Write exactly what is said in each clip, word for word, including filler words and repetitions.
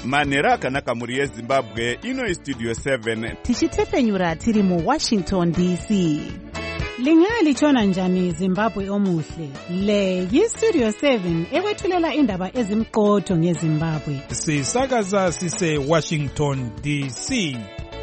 manhero akanaka mhuri yezimbabwe. Ino istudio seven tichitefenyura tiri mu Washington D C. Lingalitshona njani Zimbabwe omuhle? Le yistudio seven ekwethulela indaba ezimqotho ngeZimbabwe. Sisakaza sise Washington D C.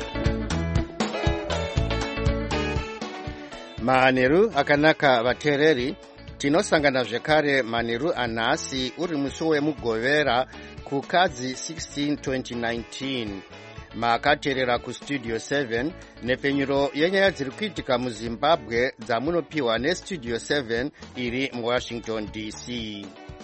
Manheru akanaka vateereri, tinosangana zvekare manheru anhasi uri musi wemugovera kukadzi sixteen twenty nineteen. Makateerera kustudio seven nepfenyuro yenyaya dziri kuitika muZimbabwe dzamunopiwa nestudio seven iri muWashington D C.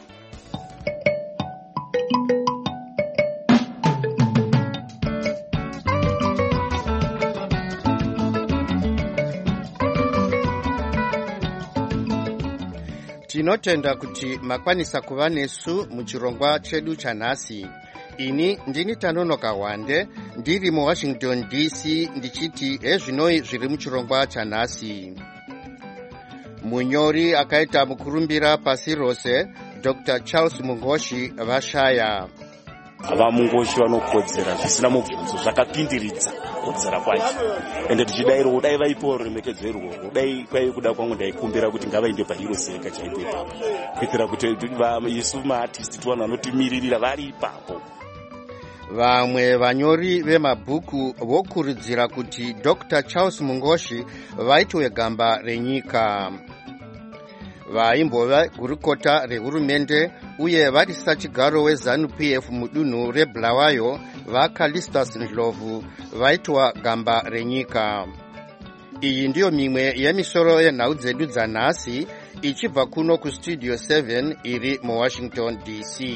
Tinotenda kuti makwanisa kuva nesu muchirongwa chedu chanhasi. Ini ndini Tanonoka Wande ndiri mu Washington D C ndichiti ezvinoi zviri muchirongwa chanhasi. Munyori akaita mukurumbira pasi rose Doctor Charles Mungoshi vashaya. Ava Mungoshi vanokodzera zvisina mubvunzo zvakapindiridza kodzera kwacho. Ende tichidairo kudai vaipo remekedzerwo kudai kwai kuda kwangu ndaikumbira kuti ngavaende pahiro seka chaipo ipapo. Kuitira kuti isu maartist tu vanhu vanotimiririra vari ipapo. Vamwe vanyori vemabhuku vokurudzira kuti Doctor Charles Mungoshi vaitwe gamba renyika. Vaimbova gurukota rehurumende uye varisa chigaro weZANU-P F mudunhu reBulawayo vaCalistus Ndlovu vaitwa gamba renyika. Iyi ndiyo mimwe yemisoro yenhau dzedu dzanhasi ichibva kuno kustudio seven iri muWashington D C.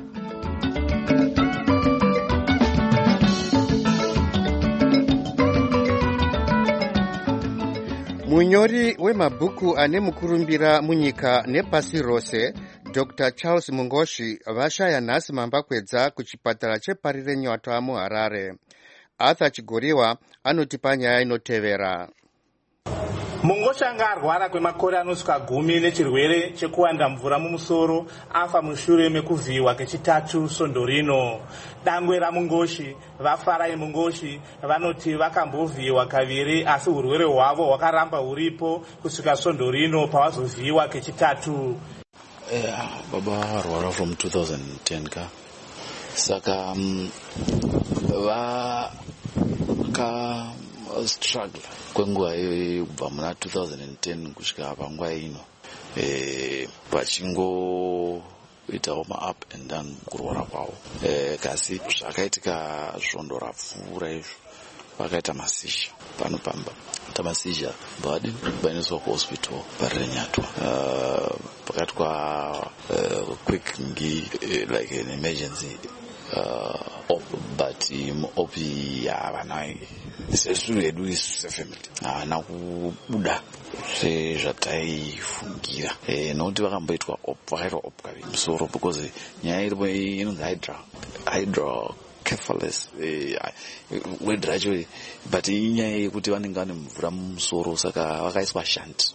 Munyori wemabhuku ane mukurumbira munyika nepasi rose Doctor Charles Mungoshi vashaya nhasi mambakwedza kuchipatara cheParirenyatwa muHarare. Arthur Chigoriwa anotipa nyaya inotevera. Mungoshi anga arwara kwemakore anosvika gumi nechirwere chekuwanda mvura mumusoro afa mushure mekuvhiyiwa kechitatu svondo rino. Dangwe raMungoshi, vafarai Mungoshi vanoti vakambovhiyiwa kaviri asi urwere hwavo hwakaramba huripo kusvika svondo rino pavazovhiyiwa kechitatu. Yeah, baba arwara from two thousand ten ka. Saka um, va ka struggle kwenguva iyo kubva muna two thousand ten kusvika panguva ino eh vachingoitawo ma-up and down kurwara kwavo. Eh kasi zvakaitika svondo rapfuura izvo vakaita masizha pano pamba tamasizha badi vaendeswa kuhospital Parirenyatwa uh, pakati kwa uh, quick ngi uh, like an emergency uh, op, but um, opi ya vanai sesu edu is family ana kubuda se zvataifungira eh noti vakamboitwa op vakaitwa op kavi musoro because nyaya iripo inonzi hydra hydra cephalus eh word racho but inyaya yekuti vanenge vane mvura mumusoro saka vakaiswa shunt.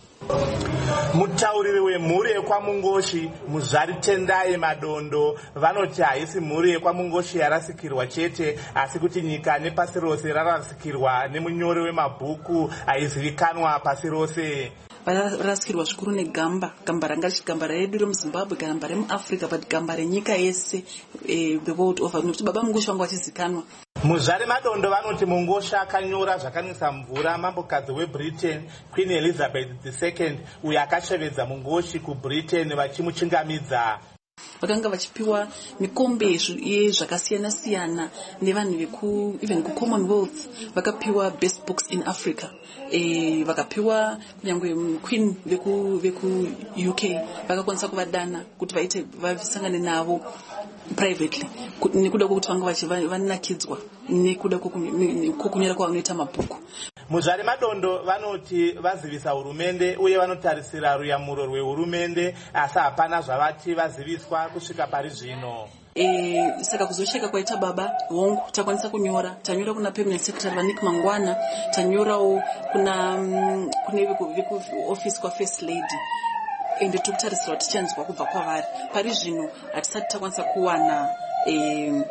Mutauriri wemhuri yekwaMungoshi Muzvari Tendai Madondo vanoti haisi mhuri yekwaMungoshi yarasikirwa chete asi kuti nyika nepasi rose rarasikirwa nemunyori wemabhuku aizivikanwa pasi rose. Varasikirwa zvikuru negamba gamba ranga richigamba redu remuZimbabwe gamba remuAfrica but gamba renyika yese the world over nokuti baba Mungoshi vangu vachizikanwa. Muzvari Madondo vanoti Mungoshi akanyora zvakanwisa mvura mambokadzi weBritain Queen Elizabeth the second uyo akashevedza Mungoshi kuBritain vachimuchingamidza. Vakanga vachipiwa mikombe yezvakasiyana siyana nevanhu veku even kuCommonwealth vakapiwa best books in Africa. Eh vakapiwa nyangwe queen veku veku U K vakakwanisa kuvadana kuti vaite vavisangane navo privately nekuda kwokuti vanga vachivanakidzwa nekuda kwokunyora kwavanoita mabhuku. Muzvari Madondo vanoti vazivisa hurumende uye vanotarisira ruyamuro rwehurumende asi hapana zvavati vaziviswa kusvika pari zvino. Eh saka kuzosheka kwaita baba hongu takwanisa kunyora tanyora kuna permanent secretary Vanik Mangwana tanyorawo kuna um, kune veku office kwa first lady ende tokutarisira tichanzwa kubva kwavari pari zvino hatisati takwanisa kuwana eh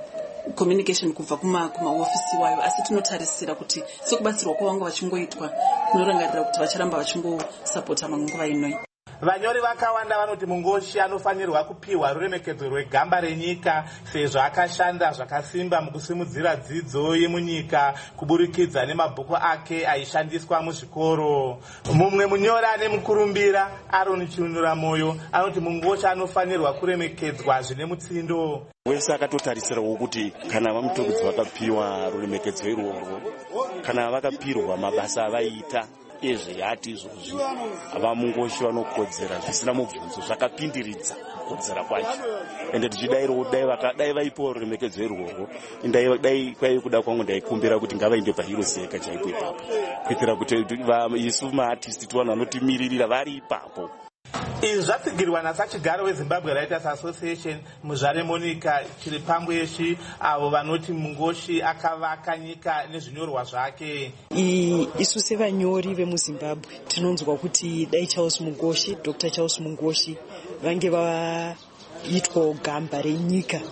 communication kubva kumaofisi wayo, asi tinotarisira kuti sekubatsirwa kwavanga vachingoitwa tinorangarira kuti vacharamba vachingosapota manguva inoi. Vanyori vakawanda vanoti Mungoshi anofanirwa kupiwa ruremekedzo rwegamba renyika sezvo akashanda zvakasimba mukusimudzira dzidzo yemunyika kuburikidza nemabhuku ake aishandiswa muzvikoro. Mumwe munyori ane mukurumbira Aaron Chiunuramoyo anoti Mungoshi anofanirwa kuremekedzwa zvine mutsindo. Wese akatotarisirawo kuti kana vamutogudzi vakapiwa ruremekedzo irworwo, kana vakapirwa mabasa avaita ezveyati izvozvi, vaMungoshi vanokodzera zvisina mubvunzo, zvakapindiridza kukodzera kwacho. Ende tichidairo dai vakadai vaipo ruremekedzo irworwo, dai kwai kuda kwangu ndaikumbira kuti ngavaende paHeroes Yeka chaipo ipapo, kuitira kuti isu maartisti tivanhu vanotimiririra vari ipapo. Izvi zvatsigirwa nasachigaro weZimbabwe Writers Association Muzvare Monica Chiripambweshi, avo vanoti Mungoshi akavaka nyika nezvinyorwa zvake. Isu sevanyori vemuZimbabwe tinonzwa kuti dai Charles Mungoshi, Doctor Charles Mungoshi vange vaitwa gamba renyika,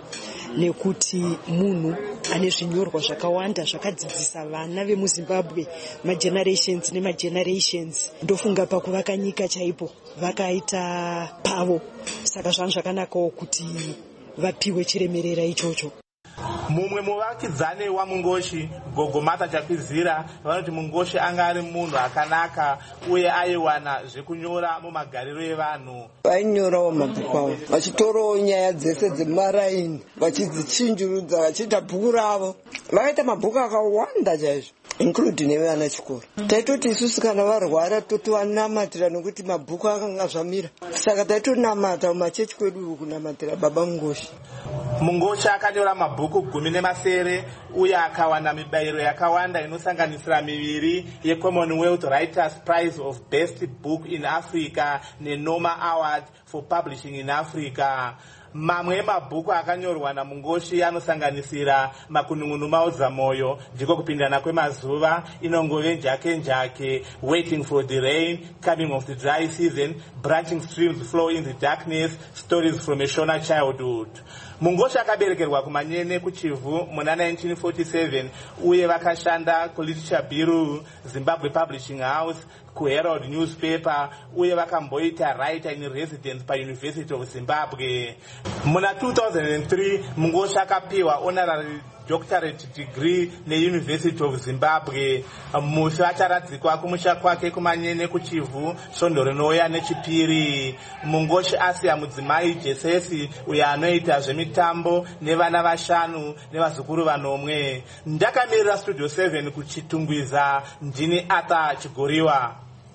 nekuti munhu ane zvinyorwa zvakawanda zvakadzidzisa vana vemuZimbabwe magenerations nemagenerations. Ndofunga pakuvaka nyika chaipo vakaita pavo, saka zvangu zvakanakawo kuti vapiwe chiremerera ichocho. Mumwe muvakidzani waMungoshi, Gogomata Chakwizira, vanoti Mungoshi anga ari munhu akanaka uye aiwana zvekunyora mumagariro evanhu. Vainyorawo mabhuku avo vachitorawo nyaya dzese dzemaraini vachidzichinjurudza vachiita bhuku ravo. Vakaita mabhuku akawanda chaizvo, include nevana chikoro. Taitoti isusu kana varwara totovanamatira nekuti mabhuku akanga zvamira, saka taitonamata mumachechi kwedu kunamatira baba Mungoshi. Mungoshi akanyora mabhuku gumi nemasere uye akawana mibayiro yakawanda inosanganisira miviri yeCommonwealth Writers Prize of Best Book in Africa neNoma Award for Publishing in Africa. Mamwe emabhuku akanyorwa naMungoshi anosanganisira Makunun'unu maudzamoyo, ndiko kupindana kwemazuva, Inongove njake njake, Waiting for the Rain, Coming of the Dry Season, Branching Streams Flow in the Darkness, Stories from a Shona Childhood. Mungoshi akaberekerwa kuManyene kuChivu muna nineteen forty-seven uye vakashanda kuLiterature Bureau, Zimbabwe Publishing House, kuHerald Newspaper uye vakamboita writer in residence paUniversity of Zimbabwe. Muna two thousand three Mungoshi akapiwa honorary doctorate degree neUniversity of Zimbabwe. Musi acharadzikwa kumusha kwake kuManyene kuChivu svondo rinouya nechipiri. Mungoshi asiya mudzimai Jesesi uye anoita zvemitambo nevana vashanu nevazukuru vanomwe. Ndakamirira Studio seven kuchitungwiza, ndini Ata Chigoriwa.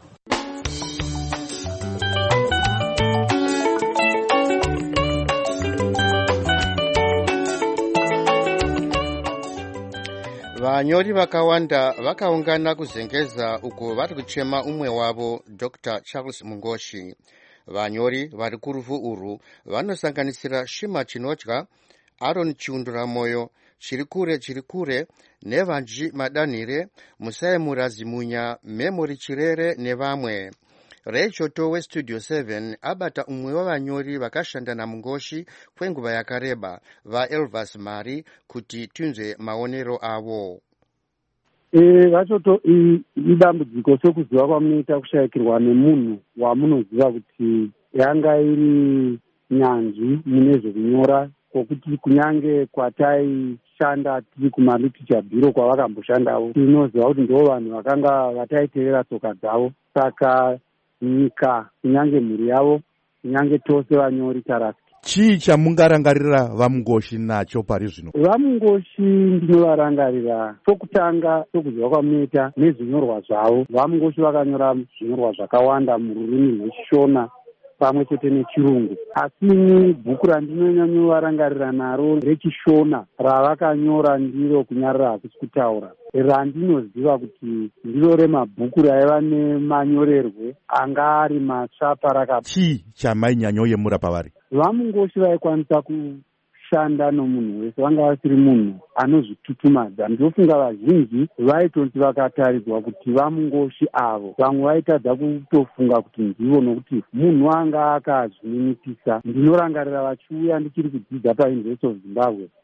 Vanyori vakawanda vakaungana kuzengeza uko vari kuchema umwe wavo Doctor Charles Mungoshi. Vanyori vari kurufu urwu vanosanganisira Shima Chinotya, Aaron Chiunuramoyo, Chirikure Chirikure, Nevanji Madanhire, Musaye Murazimunya, Memory Chirere nevamwe. Rachel Towe Studio seven abata umwe wavanyori vakashanda naMungoshi kwenguva yakareba, vaElvas Mari, kuti tunze maonero avo. Eh vachoto idambudziko sokuziva kwamunoita kushayikirwa nemunhu wamunoziva kuti yanga iri nyanzvi mune zvekunyora, kokuti kunyange kwataishanda tiri kumaLiterature Bureau kwavakamboshandawo tinoziva kuti ndo vanhu vakanga vataiteerera tsoka dzavo. Saka nyika kunyange mhuri yavo kunyange tose vanyori tarasi. Chii chamungarangarira vaMungoshi nacho pari zvino? VaMungoshi ndinovarangarira sokutanga sokuziva kwamunoita nezvinyorwa zvavo. VaMungoshi vakanyora zvinyorwa zvakawanda mururimi rweChishona pamwe chete nechirungu, asi ini bhuku randinonyanyavarangarira naro reChishona ravakanyora ndiro kunyarira hakusi kutaura, randinoziva kuti ndiro remabhuku raiva nemanyorerwe anga ari matsva parakapa. Chii chamainyanyoyemura pavari? VaMungoshi vaikwanisa kushanda nomunhu wese, vanga vasiri munhu anozvitutumadza. Ndofunga vazhinji vaitonzi vakataridzwa kuti VaMungoshi avo vamwe vaitadza kutofunga kuti ndivo, nokuti munhu anga akazvininipisa. Ndinorangarira vachiuya ndichiri kudzidza paUniversity of Zimbabwe,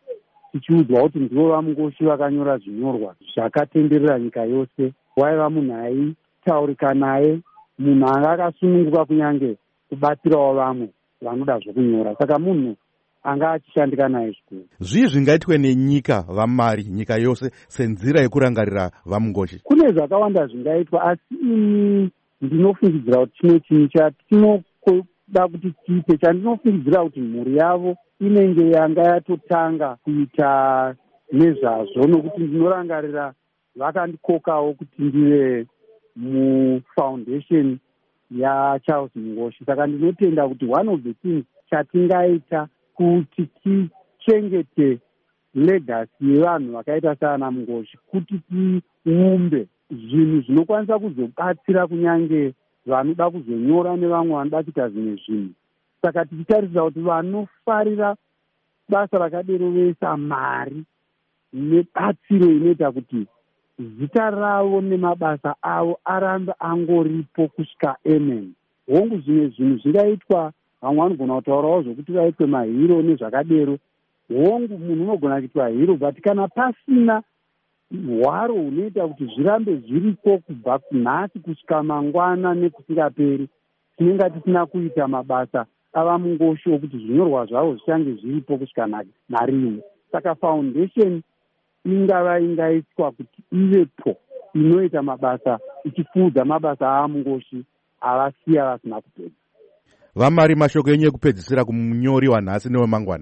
tichiudzwa kuti ndivo vamungoshi vakanyora zvinyorwa zvakatenderera nyika yose. Waiva munhu aitaurika naye, munhu anga akasununguka kunyange kubatsirawo vamwe vanoda zvokunyora, saka munhu anga achishandika naye zvikuru. Zvii zvingaitwe nenyika vamari, nyika yose, senzira yekurangarira vamungoshi? Kune zvakawanda zvingaitwa, asi ini ndinofungidzira kuti chimwe chinhu chatinoda kuti tiite, chandinofungidzira kuti mhuri yavo inenge yanga yatotanga kuita nezvazvo, nokuti ndinorangarira vakandikokawo kuti ndive mufoundation yaCharles Mungoshi. Saka ndinotenda kuti one of the things chatingaita kuti tichengete legacy yevanhu vakaita saana Mungoshi, kuti tiumbe zvinhu zvinokwanisa kuzobatsira kunyange vanoda kuzonyora nevamwe vanoda kuita zvimwe zvinhu. Saka tichitarisa kuti vanofarira basa rakadero vesa mari nebatsiro inoita kuti zita ravo nemabasa avo arambe angoripo kusvika amen. Hongu zvimwe zvinhu zvingaitwa, vamwe vanogona kutaurawo zvokuti vaitwe mahiro nezvakadero. Hongu munhu unogona kuitwa hiro, but kana pasina hwaro hunoita kuti zvirambe zviripo kubva nhasi kusvika mangwana nekusingaperi, tinenge tisina kuita mabasa ava Mungoshi okuti zvinyorwa zvavo zvichange zviripo kusvika narimwe. Saka foundation ingava ingaitwa kuti ivepo inoita mabasa ichifudza mabasa ava Mungoshi avasiya vasina kupedza. Vamari, mashoko enyu ekupedzisira kumunyori wanhasi newemangwana?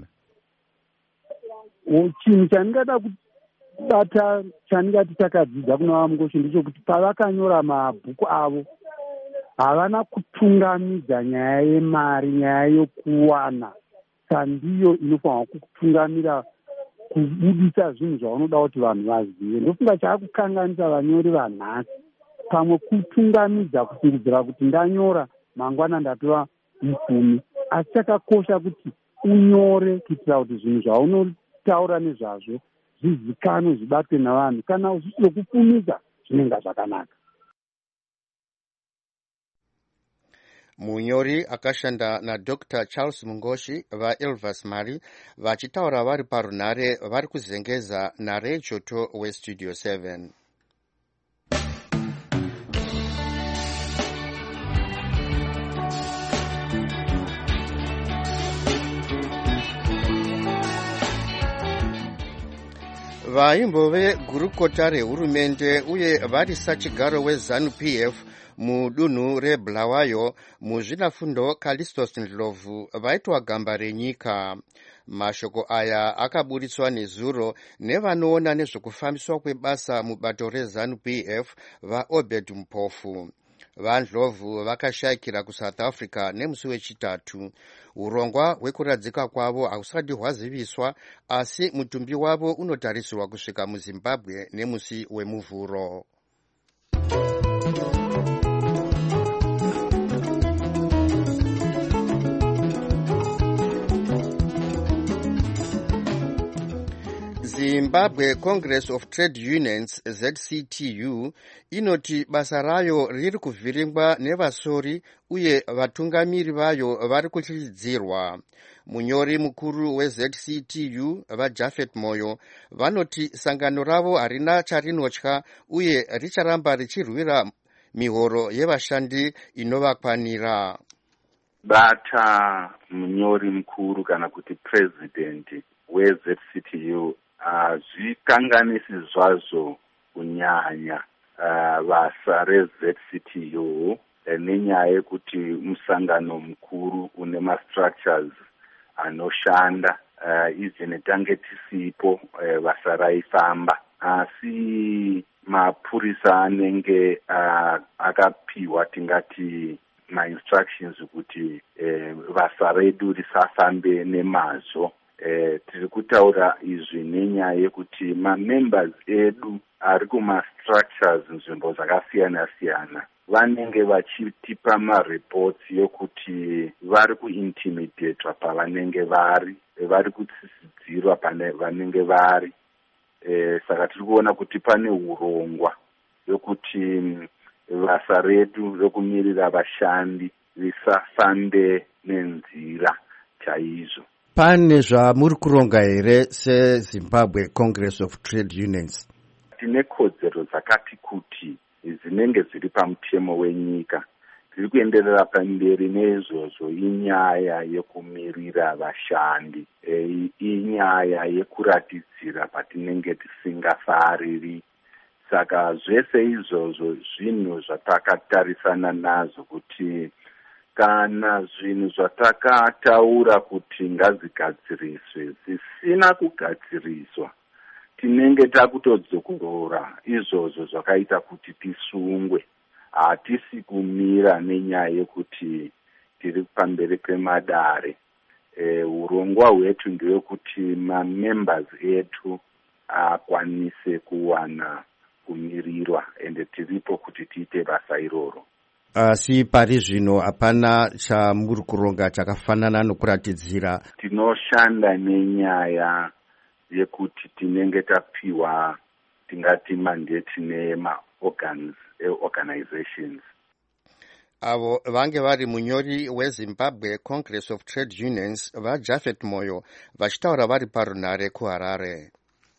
Chinhu chandingada kubata, chandingati takadzidza kuna ava Mungoshi ndechekuti pavakanyora mabhuku avo havana kutungamidza nyaya yemari, nyaya yokuwana. Sandiyo inofanirwa kutungamira kubudisa zvinhu zvavanoda kuti vanhu vazive. Ndofunga chaakukanganisa vanyori vanhasi, pamwe kutungamidza kufungidzira kuti ndanyora mangwana ndatova mupfumi. Asi chakakosha kuti unyore kuitira kuti zvinhu zvaunotaura nezvazvo zvizikanwe, zvibatwe navanhu. Kana zvichizokupfumisa zvinenge zvakanaka. Munyori akashanda naDr Charles Mungoshi vaElvas Mari vachitaura vari parunhare vari kuzengeza naRay Choto weStudio seven. Vaimbove gurukota rehurumende uye vari sachigaro weZANU-P F mudunhu reBulawayo muzvinafundo Callistus Ndlovu vaitwa gamba renyika. Mashoko aya akaburitswa nezuro nevanoona nezvekufambiswa kwebasa mubato reZANU-P F vaObed Mpofu. VaNdlovu vakashayikira kuSouth Africa nemusi wechitatu. Urongwa hwekuradzika kwavo hausati hwaziviswa, asi mutumbi wavo unotarisirwa kusvika muZimbabwe nemusi wemuvhuro. Zimbabwe Congress of Trade Unions Z C T U inoti basa rayo riri kuvhiringwa nevasori uye vatungamiri vayo vari kutyisidzirwa. Munyori mukuru weZ C T U vaJafet Moyo vanoti sangano ravo harina charinotya uye richaramba richirwira mihoro yevashandi inovakwanira. Bata munyori mukuru kana kuti president weZ C T U hazvikanganisi uh, zvazvo kunyanya uh, basa reZ C T U uh, nenyaya yekuti musangano mukuru une mastructures anoshanda uh, izvi tange tisipo uh, basa raifamba, asi mapurisa anenge uh, akapiwa tingati ma-instructions kuti uh, basa redu risafambe nemazvo. Eh, tiri kutaura izvi nenyaya yekuti ma-members edu ari kuma-structures nzvimbo zvakasiyana siyana vanenge vachitipa ma-reports yokuti vari kuintimidatwa pavanenge vari, vari kutsisidzirwa pane vanenge vari. Eh, saka tiri kuona kuti pane urongwa yokuti basa redu rokumirira vashandi risafambe nenzira chaizvo. pane zvamuri kuronga here seZimbabwe Congress of Trade Unions? Tine kodzero dzakati kuti dzinenge dziri pamutemo wenyika. Tiri kuenderera pamberi neizvozvo inyaya yekumirira vashandi, e, inyaya yekuratidzira patinenge tisingafariri. Saka zvese izvozvo zvinhu zvatakatarisana nazvo kuti kana zvinhu zvatakataura kuti ngazigadziriswe zvisina kugadziriswa, tinenge takutodzokorora izvozvo zvakaita kuti tisungwe. Hatisi kumira nenyaya yekuti tiri pamberi pemadare. E, urongwa hwetu ndewekuti mamembers etu akwanise kuwana kumirirwa ende tiripo kuti tiite basa iroro. Asi pari zvino hapana chamuri kuronga chakafanana nokuratidzira. Tinoshanda nenyaya yekuti tinenge tapiwa tingati mandate nema organs organizations. Avo vange vari munyori weZimbabwe Congress of Trade Unions vaJafet Moyo vachitaura vari parunare kuHarare.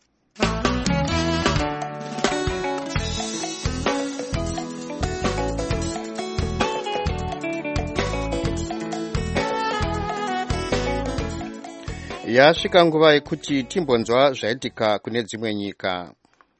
Yasvika nguva yekuti timbonzwa zvaitika kune dzimwe nyika.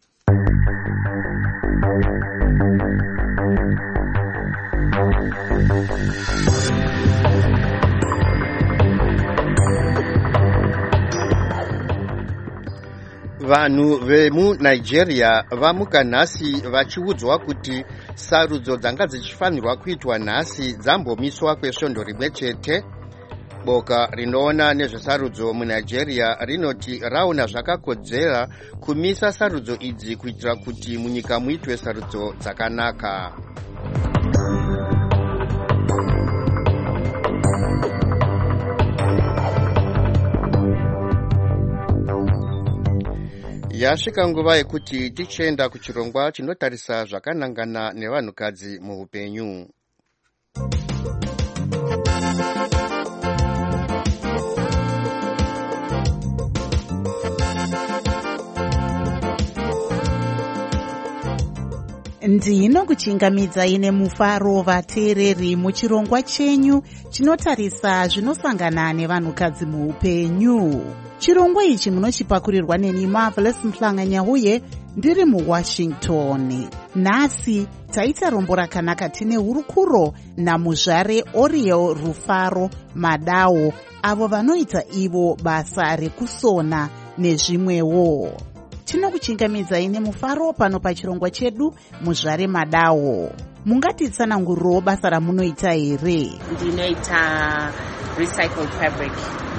Vanhu vemuNigeria vamuka nhasi vachiudzwa kuti sarudzo dzanga dzichifanirwa kuitwa nhasi dzambomiswa kwesvondo rimwe chete. Boka rinoona nezvesarudzo muNigeria rinoti raona zvakakodzera kumisa sarudzo idzi kuitira kuti munyika muitwe sarudzo dzakanaka. Yasvika nguva yekuti tichienda kuchirongwa chinotarisa zvakanangana nevanhukadzi muupenyu. Ndino kuchingamidzai nemufaro vateereri muchirongwa chenyu chinotarisa zvinosangana nevanhukadzi muupenyu. Chirongwa ichi munochipakurirwa neni Marvelous Mhlanga uye ndiri muWashington. Nhasi taita rombo rakanaka tine hurukuro namuzvare Oriel Rufaro Madao, avo vanoita ivo basa rekusona nezvimwewo. Tinokuchingamidzai nemufaro pano pachirongwa chedu muzvare Madao. Mungatitsanangurirawo basa ramunoita here? Ndinoita recycled fabric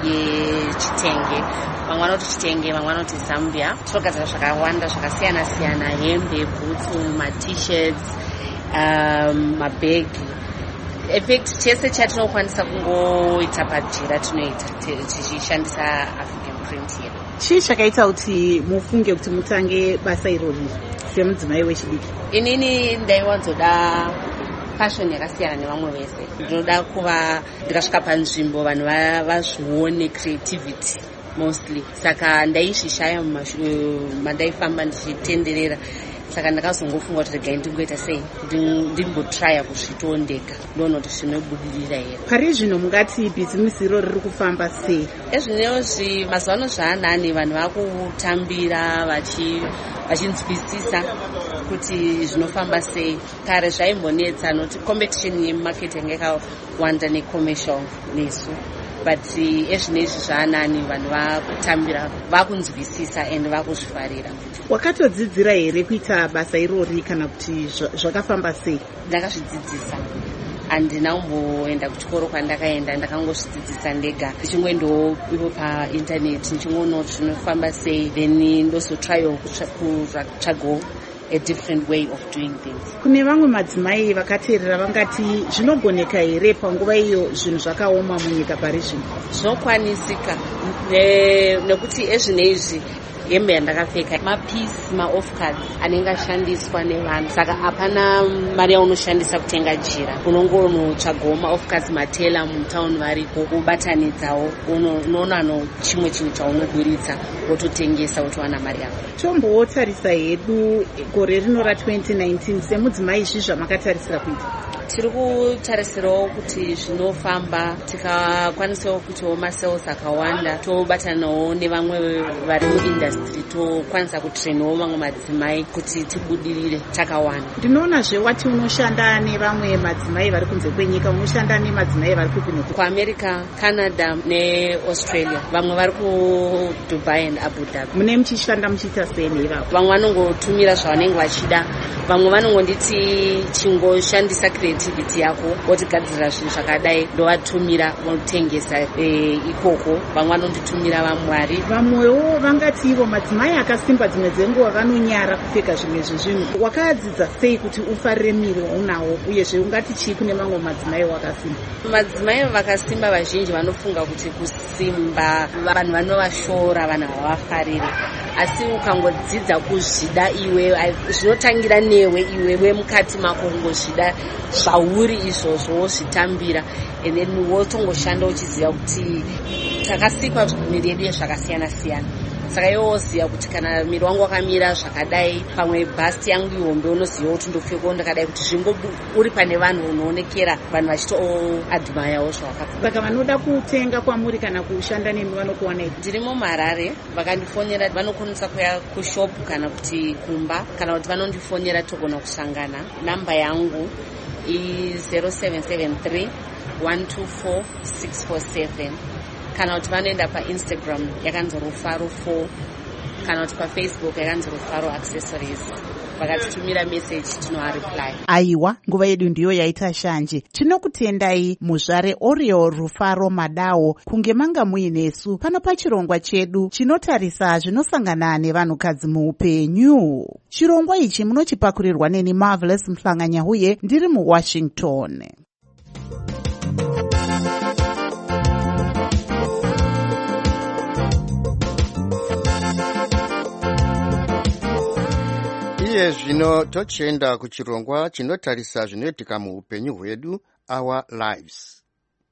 yechitenge. Vamwe vanoti chitenge, vamwe vanoti Zambia. Tinogadzira zvakawanda zvakasiyana siyana, hembe, bhutsu, ma-t-shirts, um, mabhegi. Effect chese chatinokwanisa kungoita pajira tinoita tichishandisa African print here. Chii chakaita kuti mufunge kuti mutange basa irori semudzimai wechidiki? Inini ndaiwanzoda fashion yakasiyana nevamwe vese. Ndinoda kuva ndikasvika panzvimbo vanhu vazvione creativity mostly. Saka ndaizvishaya mandaifamba ndichitenderera. Saka ndakazongofunga kuti regai ndingoita sei ndimbotrya kuzvitawo ndega ndoona kuti zvinobudirira here. Pari zvino mungati bhizimusi iro riri kufamba sei? Ezvinezvi mazuva ano zvaanani vanhu vakutambira vachinzwisisa kuti zvinofamba sei. Kare zvaimbonetsa noti competition yemarket yanga yakawanda necommercial nesu. But ezvinezvi zvaanani vanhu vakutambira vakunzwisisa and vakuzvifarira. Wakatodzidzira here kuita basa irori kana kuti zvakafamba sei? Ndakazvidzidzisa. Handina kumboenda kuchikoro kwandakaenda, ndakangozvidzidzisa ndega. Ndichingoendawo ipo painternet ndichingoonawo kuti zvinofamba sei, then ndozotryawo kutsvagawo a different way of doing things. Kune vamwe madzimai vakateerera vangati zvinogoneka here panguva iyo zvinhu zvakaoma munyika pari zvino? Zvinokwanisika nekuti ezvinezvi hembe yandakapfeka, mapisi maoff cards anenge ashandiswa nevanhu. Saka hapana mari yaunoshandisa kutenga jira, unongonotsvagawo maoff cards matela mutauni varipo, ubatanidzawo, unoona no chimwe chinhu chaunoburitsa wototengesa wotowana mari yako. Tombotarisa hedu gore rino ra twenty nineteen semudzimai izvi zvamakatarisira kuita? Tiri kutarisirawo kuti zvinofamba, tikakwanisawo kuitawo masales akawanda, tobatanawo nevamwe vari muindastry, tokwanisa kutrainawo vamwe madzimai kuti tibudirire takawanda. Ndinoonazve wati unoshanda nevamwe madzimai vari kunze kwenyika, unoshanda nemadzimai vari kupinoti kuamerica, Canada neAustralia, vamwe vari kuDubai and Abu Dhabi. Mune muchishanda muchiita sei neivavo? Vamwe vanongotumira zvavanenge vachida, vamwe vanongonditi chingoshandisa creativity yako wotigadzirira zvinhu zvakadai, ndovatumira vonotengesa ikoko. Vamwe vanonditumira vamwari. Vamwewo vangati ivo madzimai akasimba dzimwe dzenguva vanonyara kupfeka zvimwe zvezvinhu. Wakadzidza sei kuti ufarire miri waunawo, uyezve ungati chii kune mamwe madzimai wakasimba? Madzimai vakasimba vazhinji vanofunga kuti kusimba vanhu vanovashora, vanhu havafariri. Asi ukangodzidza kuzvida iwe, zvinotangira newe iwe wemukati mako, kungozvida zvauri izvozvo wozvitambira, and then wotongoshanda uchiziva kuti takasikwa miri yedu yezvakasiyana siyana. Saka iwe woziva kuti kana miri wangu wakamira zvakadai, pamwe bhasti yangu ihombe, unoziva kuti ndopfekawo ndakadai, kuti zvingo uri pane vanhu unoonekera, vanhu vachitoadmayawo zvawakapfeka. Saka vanoda kutenga kwamuri kana kushanda nemi vanokuwanai? Ndiri muMarare, vakandifonera vanokwanisa kuya kushopu kana kuti kumba, kana kuti vanondifonyera togona kusangana. Namba yangu i zero seven seven three one two four six four seven, kana kuti vanoenda paInstagram yakanzi Rufaro four, kana kuti paFacebook yakanzi Rufaro Accessories. Vakatitumira message tinoareply. Aiwa, nguva yedu ndiyo yaita shanje. Tinokutendai muzvare Oriel Rufaro Madao kunge manga muinesu pano pachirongwa chedu chinotarisa zvinosangana nevanhukadzi muupenyu. Chirongwa ichi munochipakurirwa neni Marvelous Mhlanganya-Huye ndiri muWashington. Iye zvino tochienda kuchirongwa chinotarisa zvinoitika muupenyu hwedu, Our Lives.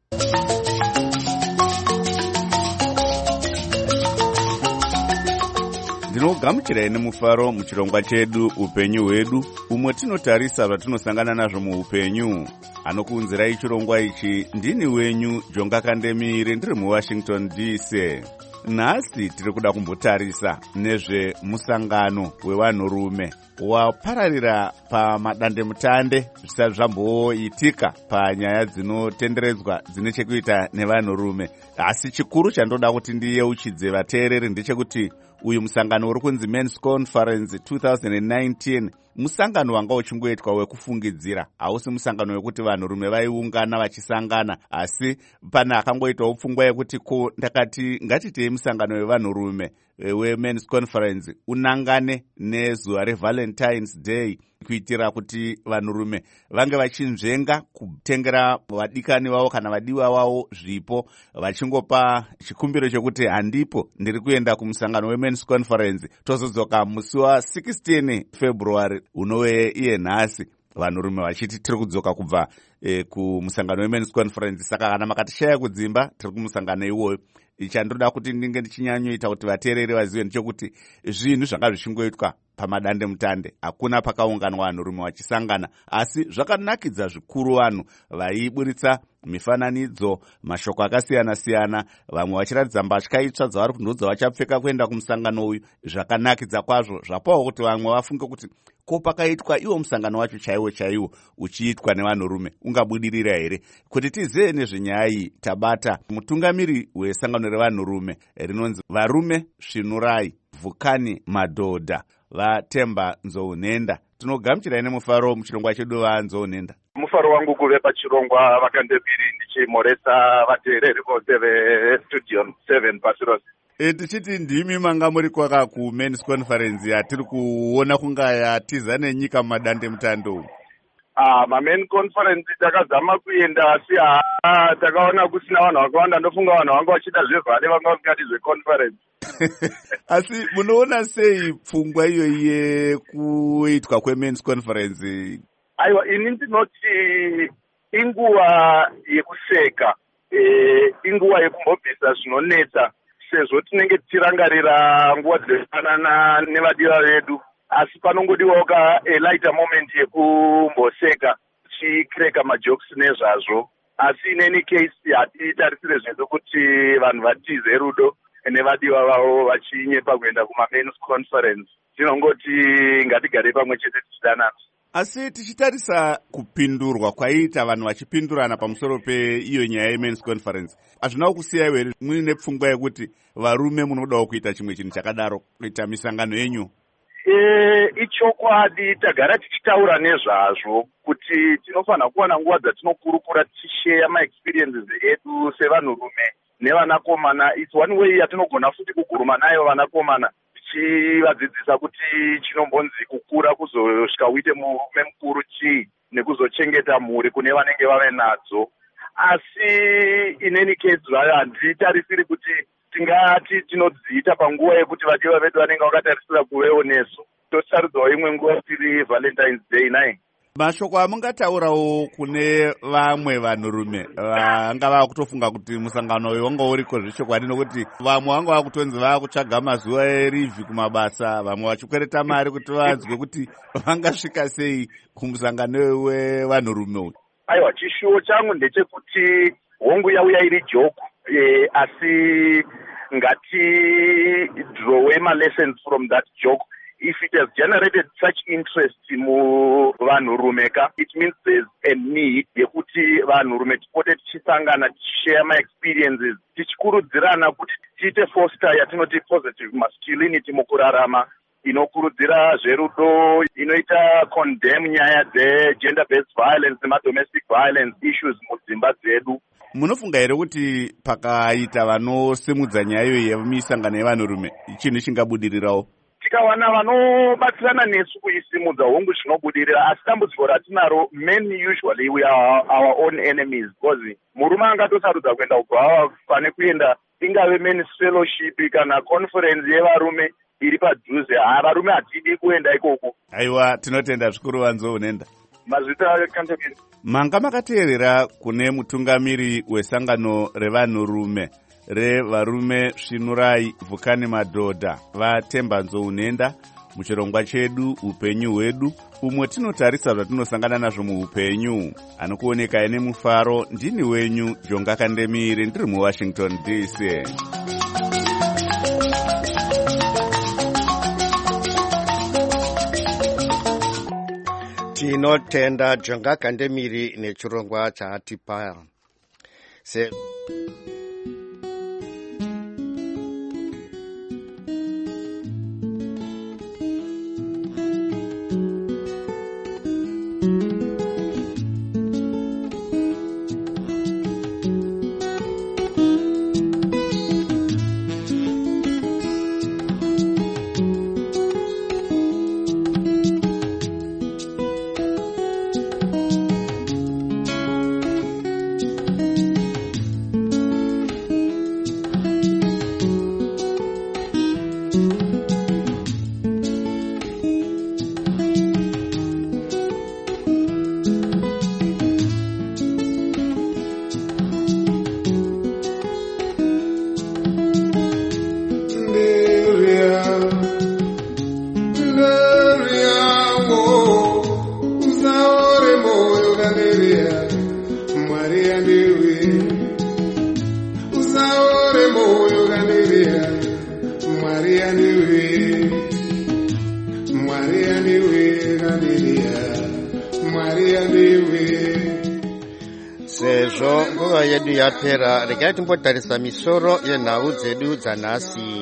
Ndinogamuchirai nemufaro muchirongwa chedu upenyu hwedu, umwe tinotarisa zvatinosangana nazvo muupenyu. Anokuunzirai chirongwa ichi ndini wenyu Jonga Kandemire, ndiri muWashington D C. Nhasi tiri kuda kumbotarisa nezvemusangano wevanhurume wapararira pamadandemutande zvisati zvamboitika panyaya dzinotenderedzwa dzine chekuita nevanhurume. Asi chikuru chandoda kuti ndiyeuchidze vateereri ndechekuti uyu musangano uri kunzi Men's Conference twenty nineteen musangano wanga uchingoitwa wekufungidzira, hausi musangano wekuti vanhurume vaiungana vachisangana, asi pana akangoitawo pfungwa yekuti ko ndakati ngatitei musangano wevanhurume weMen's Conference unangane nezuva reValentine's Day, kuitira kuti vanhurume vange vachinzvenga kutengera vadikani vavo kana vadiwa vavo zvipo, vachingopa chikumbiro chekuti handipo, ndiri kuenda kumusangano weMen's Conference. Tozodzoka musi wa16 February unove iye nhasi, vanhurume vachiti tiri kudzoka kubva e, kumusangano weMen's Conference. Saka kana makatishaya kudzimba, tiri kumusangano iwoyo. Ichandoda kuti ndinge ndichinyanyoita kuti vateereri vazive ndechekuti zvinhu zvanga zvichingoitwa pamadande mutande, hakuna pakaunganwa vanhurume vachisangana, asi zvakanakidza zvikuru vanhu vaiburitsa mifananidzo, mashoko akasiyana siyana, vamwe vachiratidza mbatya itsva dzavari kundodza vachapfeka kuenda kumusangano uyu. Zvakanakidza kwazvo, zvapawo kuti vamwe vafunge kuti ko pakaitwa iwo musangano wacho chaiwo chaiwo uchiitwa nevanhurume ungabudirira here. Kuti tizive nezvenyaya iyi, tabata mutungamiri wesangano revanhurume rinonzi Varume Svinurai, Vhukani Madhodha, vaTemba Nzounenda. Tinogamuchirai nemufaro muchirongwa chedu vaNzounenda. Mufaro wangu kuve pachirongwa vakandebiri ndichimoresa vateereri vose vestudio seven Pasiros. E, tichiti ndimi manga muri kwaka kuMen's Conference yatiri kuona kunga yatiza nenyika mumadande mutando. Ah, main conference takazama kuenda asi ah takaona kusina vanhu vakawanda ndofunga vanhu vanga vachida zvezvane vanga vasingadi zveconference. Asi munoona sei pfungwa iyoyi yekuitwa kwemens conference? Aiwa, ini ndinoti inguva yekuseka, e, inguva yekumbobvisa zvinonetsa sezvo tinenge tichirangarira nguva dzinofanana nevadiwa vedu, asi panongodiwawo ka a lighter moment yekumboseka tichireka majokes nezvazvo. Asi in any case hatitarisire zvedu kuti vanhu vatize rudo nevadiwa vavo vachinyepa kuenda kumamen's conference. Tinongoti ngatigare pamwe chete tichidanana. Asi tichitarisa kupindurwa kwaita vanhu vachipindurana pamusoro peiyo nyaya yemen's conference, hazvina kusiyaiwo here muine pfungwa yekuti varume munodawo kuita chimwe chinhu chakadaro, kuita misangano yenyu? E, ichokwadi tagara tichitaura nezvazvo kuti tinofanira kuwana nguva dzatinokurukura tichisheya maexperiences edu sevanhurume nevanakomana. It's one way yatinogona futi kuguruma nayo vanakomana tichivadzidzisa kuti chinombonzi kukura kuzosvika uite murume mukuru chii nekuzochengeta mhuri kune vanenge vave nadzo. Asi in any case handitarisiri kuti tingati tinodziita panguva yekuti vadiwa vedu vanenge vakatarisira kuvewo nesu. Tosaridzawo imwe nguva tiri Valentine's Day nai. Mashoko amungataurawo kune vamwe vanhurume vanga vakutofunga kuti musangano uyu wanga uriko zvechokwadi, nokuti vamwe vanga vakutonzi vakutsvaga mazuva erivhi kumabasa, vamwe vachikwereta mari kuti vanzwe kuti vangasvika sei kumusangano wevanhurume uyu? Aiwa, chishuwo changu ndechekuti hongu yauya iri joke, e, asi ngati draw ma lessons from that joke. If it has generated such interest mu vanhurumeka, it means there's a need yekuti vanhurume tipote tichisangana tichishare my experiences tichikurudzirana kuti tiite foster yatinoti positive masculinity mukurarama, inokurudzira zverudo, inoita condemn nyaya dze-gender based violence nemadomestic violence issues mudzimba dzedu. Munofunga here kuti pakaita vanosimudza nyaya iyo yemisangano yevanhurume chinhu chingabudirirawo? Tikawana vanobatsirana nesu kuisimudza hongu zvinobudirira, asi dambudziko ratinaro, men usually we are our own enemies, because murume angatosarudza kuenda kubva pane kuenda ingave men's fellowship kana conference yevarume iri padhuze. Ha, varume hatidi kuenda ikoko. Aiwa, tinotenda zvikuru Vanzo Unenda. Mazita kandokini. Manga makateerera kune mutungamiri wesangano revanhurume revarume Svinurai Vhukani Madhodha vaTembanzo Unenda muchirongwa chedu upenyu hwedu, umwe tinotarisa zvatinosangana nazvo muupenyu. Anokuoneka ine mufaro ndini wenyu Jonga Kandemire, ndiri muWashington D C. Tinotenda Jonga Kandemire nechirongwa chaatipa. Se sezvo nguva yedu yapera, regai timbotarisa misoro yenhau dzedu dzanhasi.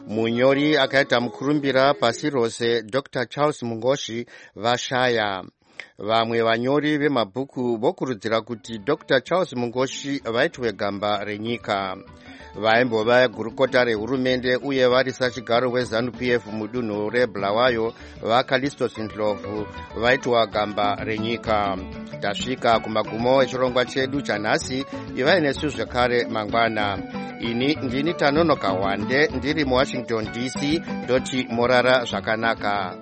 Munyori akaita mukurumbira pasi rose Doctor Charles Mungoshi vashaya. Vamwe vanyori vemabhuku vokurudzira kuti Doctor Charles Mungoshi vaitwe gamba renyika. Vaimbova gurukota rehurumende uye vari sachigaro weZANU-P F mudunhu reBulawayo vaKalistos Ndlovu vaitwa gamba renyika. Tasvika kumagumo echirongwa chedu chanhasi. Ivai nesu zvekare mangwana. Ini ndini Tanonoka Wande ndiri muWashington D C ndoti morara zvakanaka.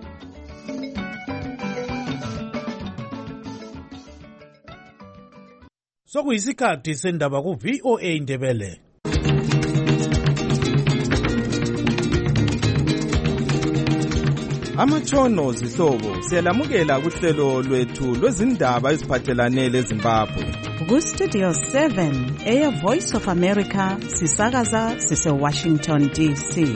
Sokuyisikhathi sendaba ku V O A Ndebele. Amatshono zihlobo siyalamukela kuhlelo lwethu lwezindaba eziphathelane leZimbabwe. Ku Studio seven eya Voice of America sisakaza sise Washington D C.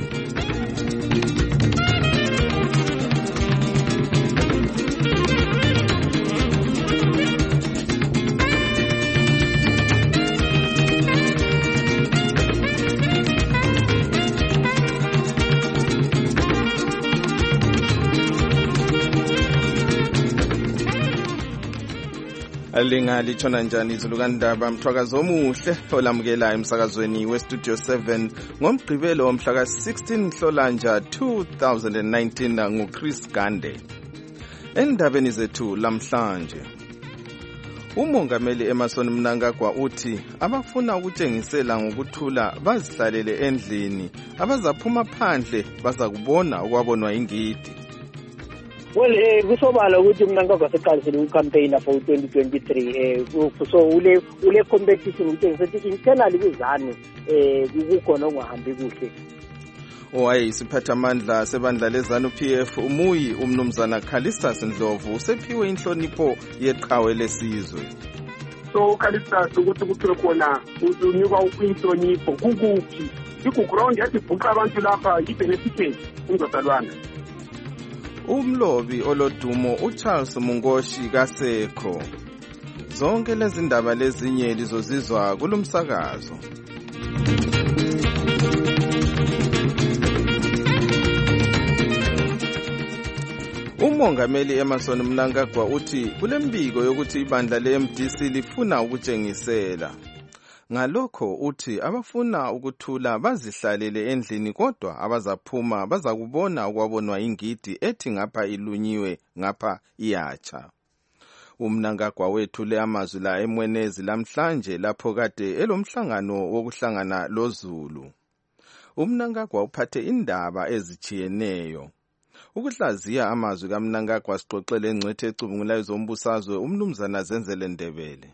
Linga lichona njani izulukandaba mthwakazo omuhle olamukela emsakazweni weStudio seven ngomgqibelo womhla ka-sixteen Nhlolanja two thousand nineteen nguChris Gande. Endabeni zethu lamhlanje, umongameli Emmerson Mnangagwa uthi abafuna ukutshengisela ngokuthula bazihlalele endlini, abazaphuma phandle bazakubona okwabonwa ingidi. Well, eh kusobala ukuthi Mnangagwa seqalisile ucampaign for twenty twenty-three eh so ule ule competition ukuthi ngisethi internally kuzanu eh kukhona ongahambi kuhle. Owaye siphatha amandla sebandla leZANU-P F umuyi umnumzana Kalistas Ndlovu usephiwe inhlonipho yeqhawe lesizwe. So Kalistas ukuthi kuthiwe khona unyuka inhlonipho kukuphi ikuground yathi bhuqa abantu lapha ibenefit umzalwana. Umlobi olodumo uCharles Mungoshi kasekho. Zonke lezi ndaba lezinye lizozizwa kulomsakazo. Umongameli Emmerson Mnangagwa uthi kulembiko yokuthi ibandla le-M D C lifuna ukutshengisela. Ngalokho uthi abafuna ukuthula bazihlalele endlini kodwa abazaphuma bazakubona okwabonwa ingidi ethi ngapha ilunyiwe ngapha iyatsha. Umnangagwa wethule amazwi la eMwenezi lamhlanje lapho kade elomhlangano wokuhlangana loZulu. Umnangagwa uphathe indaba ezichiyeneyo. Ukuhlaziya amazwi kaMnangagwa sixoxele engcwethe ecubungulayo zombusazwe umnumzana Zenzele Ndebele.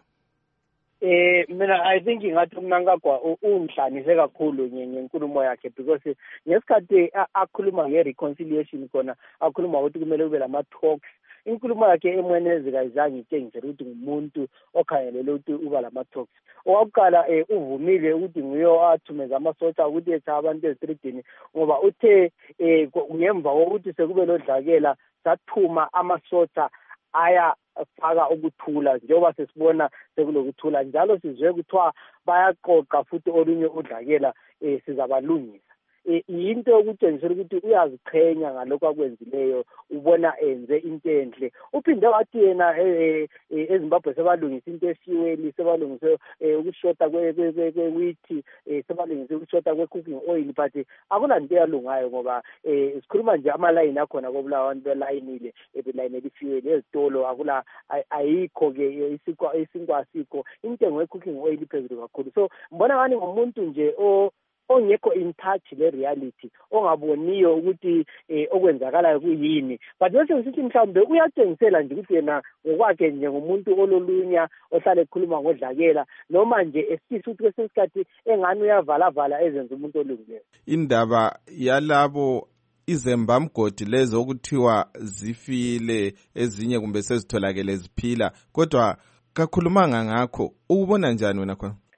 Eh mina I think ngathi Mnangagwa umhlanise kakhulu ngenkulumo yakhe because ngesikhathi akhuluma ngereconciliation khona akhuluma ukuthi kumele kube lama talks. Inkulumo yakhe eMwenezi kayizange itshengise ukuthi ngumuntu okhangelele ukuthi uba lama talks. Owakuqala eh uvumile ukuthi nguyo athumeza amasotsha ukuthi etha abantu ezitreetini ngoba uthe eh ngemva kokuthi sekube lodlakela sathuma amasotsha aya faka ukuthula njengoba sesibona sekulokuthula njalo sizwe kuthiwa bayaqoqa futhi olunye udlakela eh sizabalungisa. Into yokutshengisela ukuthi uyaziqhenya ngalokho akwenzileyo, ubona enze into enhle. Uphinde wathi yena eZimbabwe sebalungisa into efiweli, sebalungise ukushota kwewithi, sebalungise ukushota kwe-cooking oil, but akulanto eyalungayo ngoba sikhuluma nje amalayini akhona kobula abantu belayinile ebelayini elifiweli ezitolo akula ayikho-ke isinkwa asikho, intengo ye-cooking oil iphezulu kakhulu. So mbona ngani ngomuntu nje o ongekho in touch le reality, ongaboniyo ukuthi okwenzakalayo kuyini, but bese ngisithi mhlawumbe uyatshengisela nje ukuthi yena ngokwakhe nje ngomuntu ololunya ohlale ekhuluma ngodlakela noma nje esifisa ukuthi kwesinye isikhathi engani uyavala vala ezenza umuntu olungileyo. Indaba yalabo izembamgodi lezo okuthiwa zifile ezinye kumbe sezitholakele ziphila kodwa kakhulumanga ngakho, ukubona njani wena khona?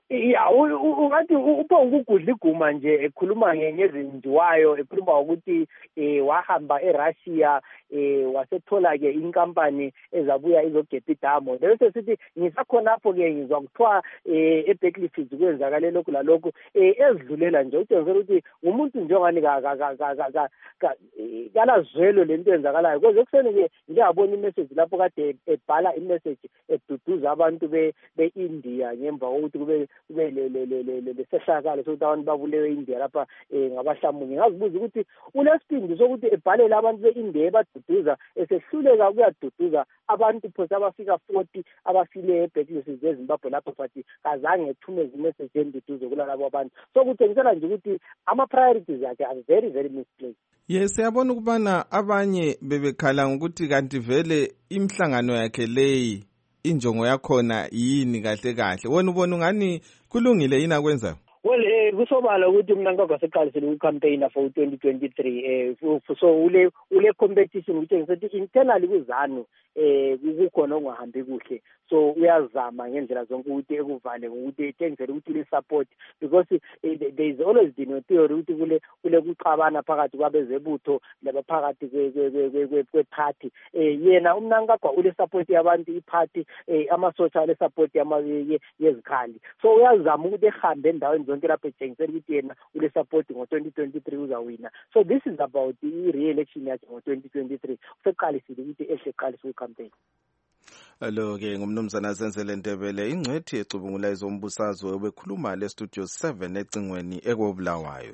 ya ungathi uphonga ukudla iguma nje ekhuluma ngezindiwayo ekhuluma ukuthi eh wahamba eRussia eh wasethola ke inkampani ezabuya izogepha idamo bese sithi ngisakhonapho ke ngizwa kuthiwa eh eBacklefields kwenzakale lokhu lalokhu eh ezidlulela nje utshengisa ukuthi umuntu njengani ka ka ka kalazwelo lento yenzakalayo kodwa ekuseni ke ngiyabona imessage lapho kade ebhala imessage eduduza abantu be beIndia ngemva kokuthi kube kube le le le le sehlakalo sokuthi abantu babulewe eIndia lapha ngabahlamunye ngazibuza ukuthi unesipindi sokuthi ebhalele abantu beIndia baduduza esehluleka kuyaduduza abantu phose abafika forty abafile eBacklefields eZimbabwe lapho futhi kazange ethumeze imessage enduduzo kulabo abantu so kuthengisela nje ukuthi ama priorities akhe are very very misplaced. Yes, siyabona ukubana abanye bebekhala ngokuthi kanti vele imhlangano yakhe leyi injongo yakhona yini kahle kahle wena ubona ungani kulungile yini akwenza? Well eh kusobala ukuthi mina ngakwaseqalisile ucampaign for twenty twenty-three eh so ule ule competition ukuthi ngisethi internally kuzanu eh kukhona ongahambi kuhle so uyazama ngendlela zonke ukuthi ekuvale ukuthi ethengisele ukuthi le support because uh, there is always been a theory ukuthi kule kule kuxabana phakathi kwabezebutho labaphakathi kwe kwe party eh yena umnankagwa ule support yabantu iparty eh ama social support yama yezikhali so uyazama ukuthi ehambe endaweni zonke lapho ethengisele ukuthi yena ule support ngo twenty twenty-three uzawina so this is about the re-election yakhe ngo twenty twenty-three useqalisile ukuthi ehle qalise ucampaign. Alo ke ngumnumzana Zenzele Ndebele ingcwethi ecubungula izombusazwe obekhuluma le studio seven ecingweni ekobulawayo.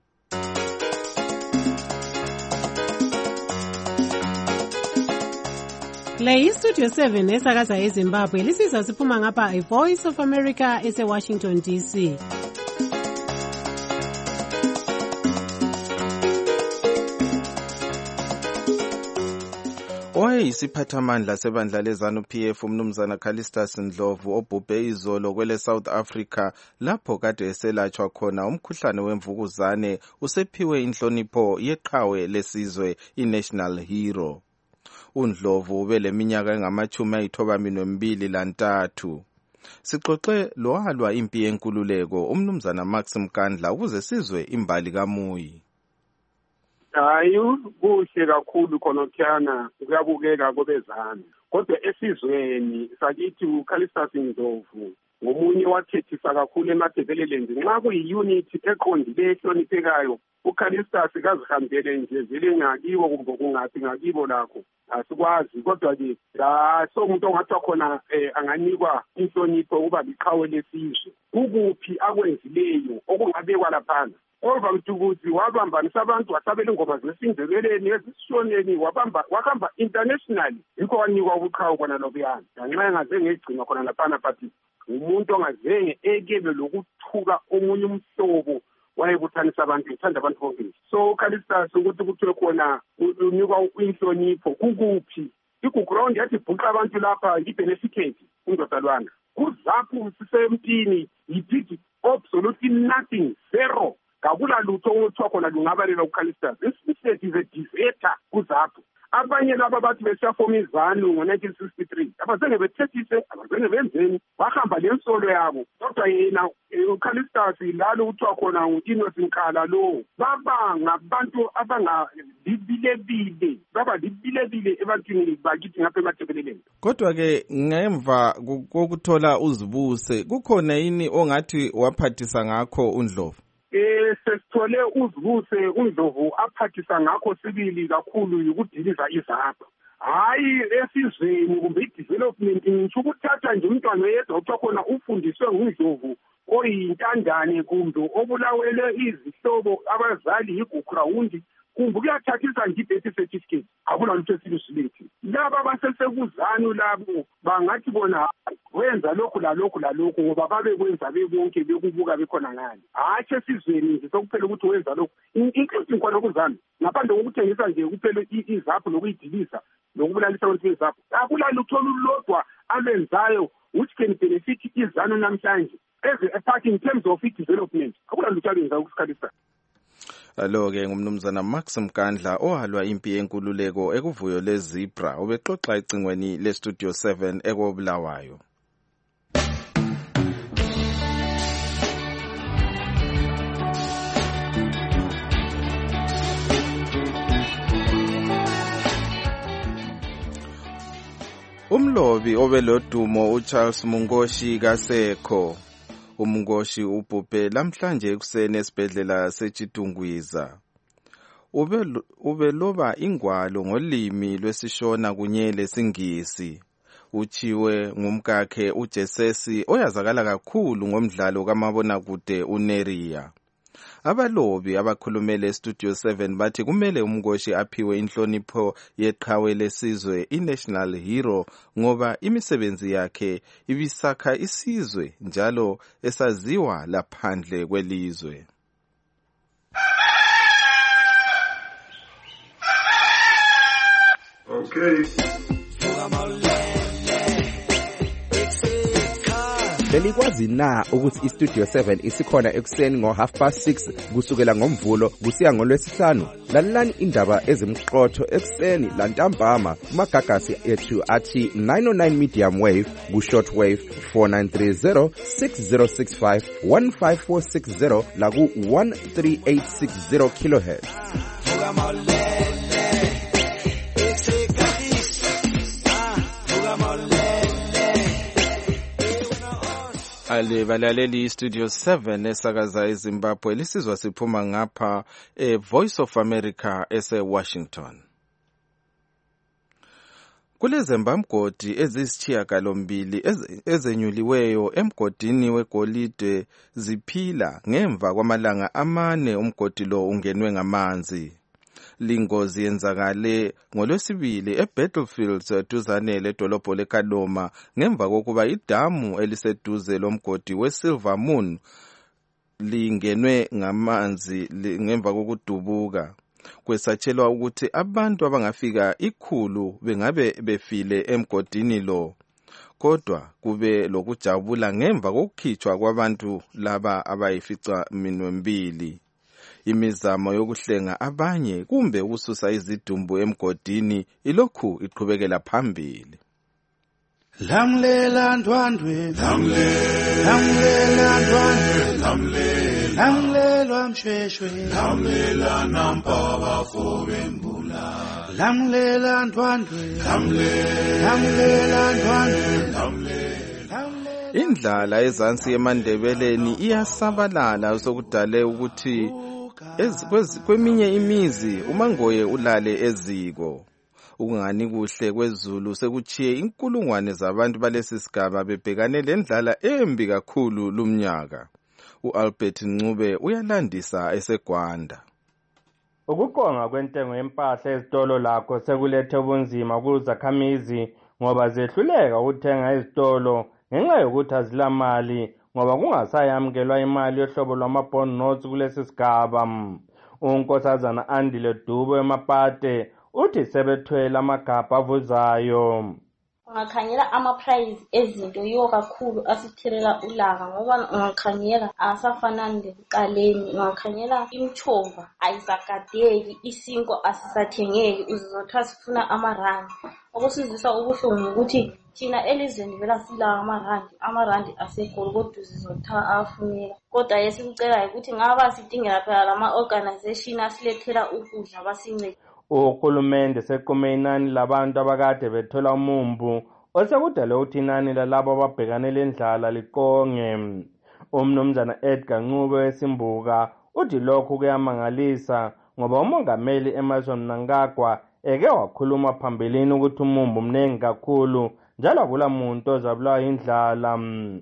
Le istudio seven esakaza eZimbabwe lisiza siphuma ngapha iVoice of America ese Washington D C. Oyisiphathamandla sebandla leZANU P F umnumzana Callistus Ndlovu obhubhe izolo kwele South Africa lapho kade eselatshwa khona umkhuhlane wemvukuzane usephiwe inhlonipho yeqhawe lesizwe iNational Hero. uNdlovu ubeleminyaka engamachumi ayithoba mbili lantathu. Sixoxe lohalwa impi yenkululeko umnumzana Max Mkandla ukuze sizwe imbali kaMuyi. Hayi kuhle kakhulu khonotyana kuyabukeka kobezana kodwa esizweni sakithi uCallistus Ndlovu ngomunye wathethisa kakhulu eMatabeleland nxa kuyi-unity eqondile ehloniphekayo uCallistus kazihambele nje vele ngakibo kumbe kungathi ngakibo lakho asikwazi kodwa-ke so umuntu ongathiwa khona um anganikwa inhlonipho ukuba liqhawe lesizwe kukuphi akwenzileyo okungabekwa laphana Ova mtukuzi wabambanisa abantu wasabela ingoma zesindebeleni ezisishoneni wabamba wakamba internationally yikho wanikwa ubuqhawe kona lobuyana ngenxa engazenge egcina khona laphana but umuntu ongazenge ekebe lokuthuka omunye umhlobo wayebuthanisa abantu uthanda abantu bonke so uCallistus ukuthi kuthiwe khona unikwa inhlonipho kukuphi iguground yathi bhuqa abantu lapha ibenefit undodalwana kuzaphu sisempini yidid absolutely nothing zero kakula lutho okuthiwa khona lungabalela uCallistus instead is a deserter kuzapho abanye laba bathi besiyafoma izanu ngo-nineteen sixty-three abazenge bethethise abazenge benzeni bahamba lensolo yabo kodwa yena uCallistus lalo kuthiwa khona u-Innocent Nkala lo baba ngabantu abangalibilebile baba libilebile ebantwini bakithi ngapha eMatabeleland. Kodwa-ke ngemva kokuthola uzibuse kukhona yini ongathi waphathisa ngakho uNdlovu? Eh sesithole uzibuse uNdlovu aphathisa ngakho sibili kakhulu ukudiliza izapho hayi esizweni kumbe i-development ngisho ukuthatha nje umntwana oyedwa okuthiwa khona ufundiswe nguNdlovu oyintandane kumbe obulawele izihlobo abazali igugrawundi kumbe kuyathathisa nje i-birth certificate akula lutho esilusilethi laba basesekuzanu labo bangathi bona wenza lokhu lalokhu lalokhu ngoba babe kwenza bebonke bekubuka bekhona ngani hatshi esizweni nje sokuphela ukuthi wenza lokhu including khona kuzanu ngaphandle kokuthengisa nje kuphela izapho lokuyidilisa nokubulalisa abantu bezapho akula lutho olulodwa alenzayo which can benefit izanu namhlanje as a part in terms of its development akula lutho alenzayo kuSicalista. Alo-ke ngumnumzana Max Mkandla ohalwa impi yenkululeko ekuvuyo leZebra ubexoxa ecingweni lestudio seven ekobulawayo. umlobi obelodumo uCharles Mungoshi kasekho. uMungoshi ubhubhe lamhlanje ekuseni esibhedlela seChitungwiza. Ubeloba ingwalo ngolimi lwesishona kunye lesingisi. Uchiwe ngumkakhe uJesesi oyazakala kakhulu ngomdlalo kamabonakude uNeria. Abalobi abakhulumele eStudio seven bathi kumele uMngoshi aphiwe inhlonipho yeqhawe lesizwe iNational Hero ngoba imisebenzi yakhe ibisakha isizwe njalo esaziwa laphandle kwelizwe. Okay. Belikwazi na ukuthi iStudio seven isikhona ekuseni ngo half past six kusukela ngomvulo kusiya ngolwesihlanu? Lalelani indaba ezimqotho ekuseni lantambama kumagagasi ethu athi nine oh nine medium wave ku short wave four nine three zero six zero six five one five four six zero la ku one three eight six zero kilohertz. Ale balaleli Studio seven esakaza eZimbabwe lisizwa siphuma ngapha e Voice of America ese Washington. Kulezembamgodi ezisithiyagalombili ezenyuliweyo emgodini wegolide ziphila ngemva kwamalanga amane umgodi lo ungenwe ngamanzi. Lingozi yenzakale ngolwesibili eBattlefields duzane ledolobho leKaloma ngemva kokuba idamu eliseduze lomgodi weSilver Moon lingenwe ngamanzi ngemva kokudubuka. Kwesatshelwa ukuthi abantu abangafika ikhulu bengabe befile emgodini lo. Kodwa kube lokujabula ngemva kokukhitshwa kwabantu laba abayifica minwembili. Imizamo yokuhlenga abanye kumbe ukususa izidumbu emgodini ilokhu iqhubekela phambili. Lamlela ndwandwe lamlela ndwandwe lamlela mshweshwe lamlela nampaba fobembula lamlela ndwandwe lamlela ndwandwe. Indlala ezansi eMandebeleni iyasabalala sokudale ukuthi kweminye imizi uMangoye ulale eziko. Ukungani kuhle kwezulu sekuchiye inkulungwane zabantu balesi sigaba bebhekane lendlala embi kakhulu lumnyaka. uAlbert Ncube uyalandisa eseGwanda. Ukuqonga kwentengo yempahla ezitolo lakho sekulethe ubunzima kuzakhamizi ngoba zehluleka ukuthenga ezitolo ngenxa yokuthi azilamali ngoba kungasayamukelwa imali yohlobo lwama-bond notes kulesi sigaba. Unkosazana Andile Dube eMapate uthi sebethwele amagabha avuzayo. Ungakhangela ama-price ezinto yiwo kakhulu asithelela ulaka ngoba ungakhangela asafanani lekuqaleni. Ungakhangela imchova ayisagadeki, isinko asisathengeki, uzizotha sifuna amarandi. Okusizisa ubuhlungu ukuthi thina elizweni vela sila amarandi, amarandi asekhulu kodwa uzizotha afuneka. Kodwa yesikucela ukuthi ngaba sidingela phela lama-organization asilethela ukudla basincede. Uhulumende sequme inani labantu abakade bethola umumbu osekudale ukuthi inani lalabo ababhekane lendlala liqonge. Umnumzana Edgar Ncube weSimbuka uthi lokhu kuyamangalisa ngoba umongameli Emerson Mnangagwa eke wakhuluma phambilini ukuthi umumbu mnengi kakhulu njalo akula muntu ozabulawa indlala.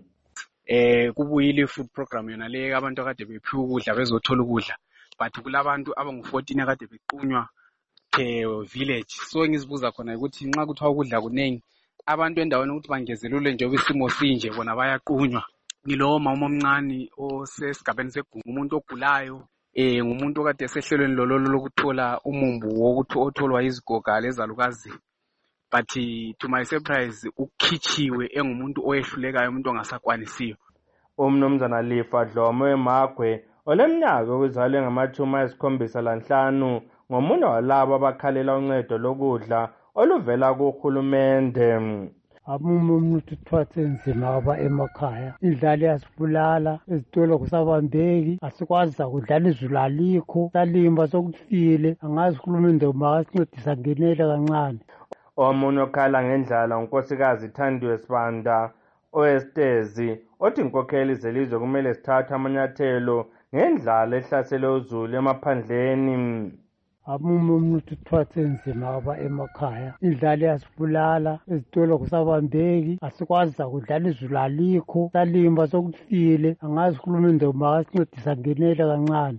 Eh kubuyile food program yona le abantu akade bephiwa ukudla bezothola ukudla but kulabantu abangu fourteen akade bequnywa village. So ngizibuza khona ukuthi nxa kuthiwa ukudla kunengi abantu endaweni ukuthi bangezelule nje isimo sinje bona bayaqunywa. Ngilowo mama omncane osesigabeni segugu, umuntu ogulayo, eh ngumuntu okade esehlelweni lololo lokuthola umumbu wokuthi otholwa izigoga lezalukazi. But to my surprise ukhitshiwe engumuntu oyehlulekayo, umuntu ongasakwanisiyo. Umnumzana Lifa Dlomo eMagwe oleminyaka okuzalwe ngamathumi ayisikhombisa lanhlanu ngomunye walabo abakhalela uncedo lokudla oluvela kuhulumende. Amumuntu thwathe nzima aba emakhaya, indlala yasibulala, ezitolo kusabambeki, asikwazi ukudlala izulu alikho, salimba sokufile, angazi uhulumende makasincedisa ngenela kancane. Omunye okhala ngendlala unkosikazi Thandiwe Sibanda oestezi othi inkokheli zelizwe kumele sithathe amanyathelo ngendlala ehlasele uzulu emaphandleni. Amume umuntu uthwathe nzima aba emakhaya indlala iyasibulala ezitolo kusabambeki asikwazi ukudlala izulu alikho salimba sokufile angazi uhulumende makasincedisa ngenela kancane.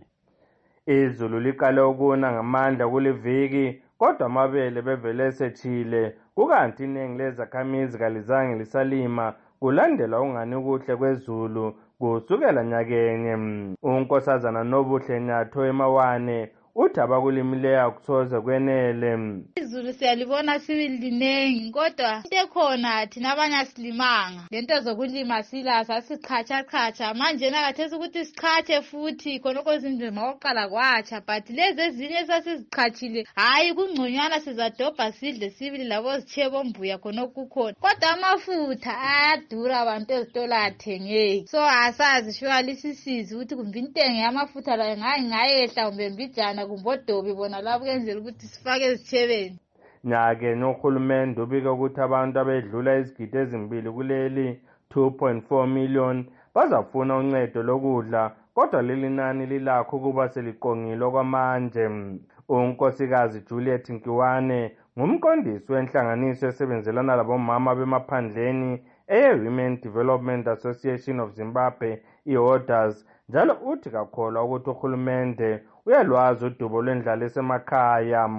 Izulu liqale ukuna ngamandla kuliviki kodwa amabele bevele sethile kukanti iningi lezakhamizi kalizange lisalima kulandela ungani kuhle kwezulu kusukela nyakenye. Unkosazana Nobuhle Nyatho eMawane uthi abakulimileyo akusoze kwenele. Izulu siyalibona silinengi kodwa into ekhona thina abanye asilimanga lento zokulima silasa sichacha chacha manje nakathesa ukuthi sichache futhi khonoko izinzima oqala kwacha but lezi ezinye sasizichachile hayi kungconywana sizadobha sidle sibili labo zichebo mbuya khonoko kukhona kodwa amafutha ayadura abantu ezitolo athengeki so asazi shwali sisizi ukuthi kumbe intengo yamafutha la ngayi ngayehla kumbe mbijana kumbodobi bona lapho kenzela ukuthi sifake ezithebeni. Nyake nohulumende ubika ukuthi abantu abedlula izigidi ezimbili kuleli two point four million bazafuna uncedo lokudla kodwa leli nani lilakho kuba seliqongile kwamanje. Unkosikazi Juliet Nkiwane ngumqondisi wenhlanganiso esebenzelana labomama bemaphandleni eye-Women Development Association of Zimbabwe i-Orders njalo uthi kakholwa ukuthi uhulumende uyalwazi udubo lwendlala esemakhaya.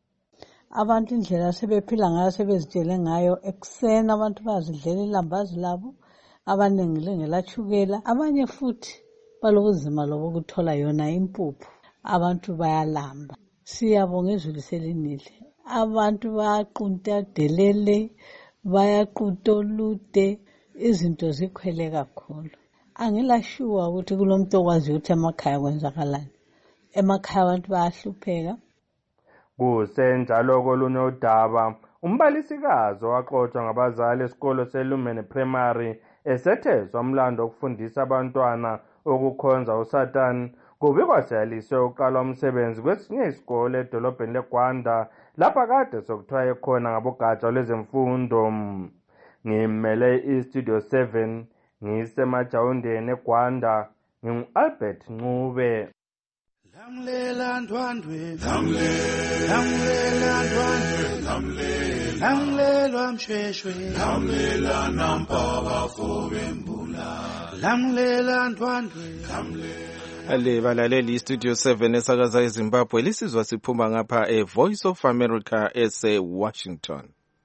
Abantu indlela sebephila ngayo sebezitshele ngayo ekuseni abantu bazidlela ilambazi labo abaningi lengelachukela abanye futhi balobuzima lobukuthola yona impuphu abantu bayalamba. Siyabonga izulu selinile abantu bayaqunta delele bayaqunta olude izinto zikhwele kakhulu. Angilashuwa ukuthi kulomuntu okwazi ukuthi emakhaya kwenzakalani. Emakhaya abantu bayahlupheka. Kusenjalo kolunye udaba umbalisikazi waxoxwa ngabazali esikolo seLumene Primary esethezwa umlando okufundisa abantwana ukukhonza uSatan kubikwa seyaliswe uqala umsebenzi kwesinye isikole edolobheni leGwanda lapha kade sokuthiwa ekhona ngabogatsha lwezemfundo. Ngimele iStudio seven ngisemajawundeni eGwanda ngingu-Albert Ncube. Lamlela ndwandwe lamlela ndwandwe lamlela mshweshwe lamlela nampaba fobembula lamlela ndwandwe Ale balaleli iStudio seven esakaza eZimbabwe lisizwa siphuma ngapha eVoice of America ese Washington.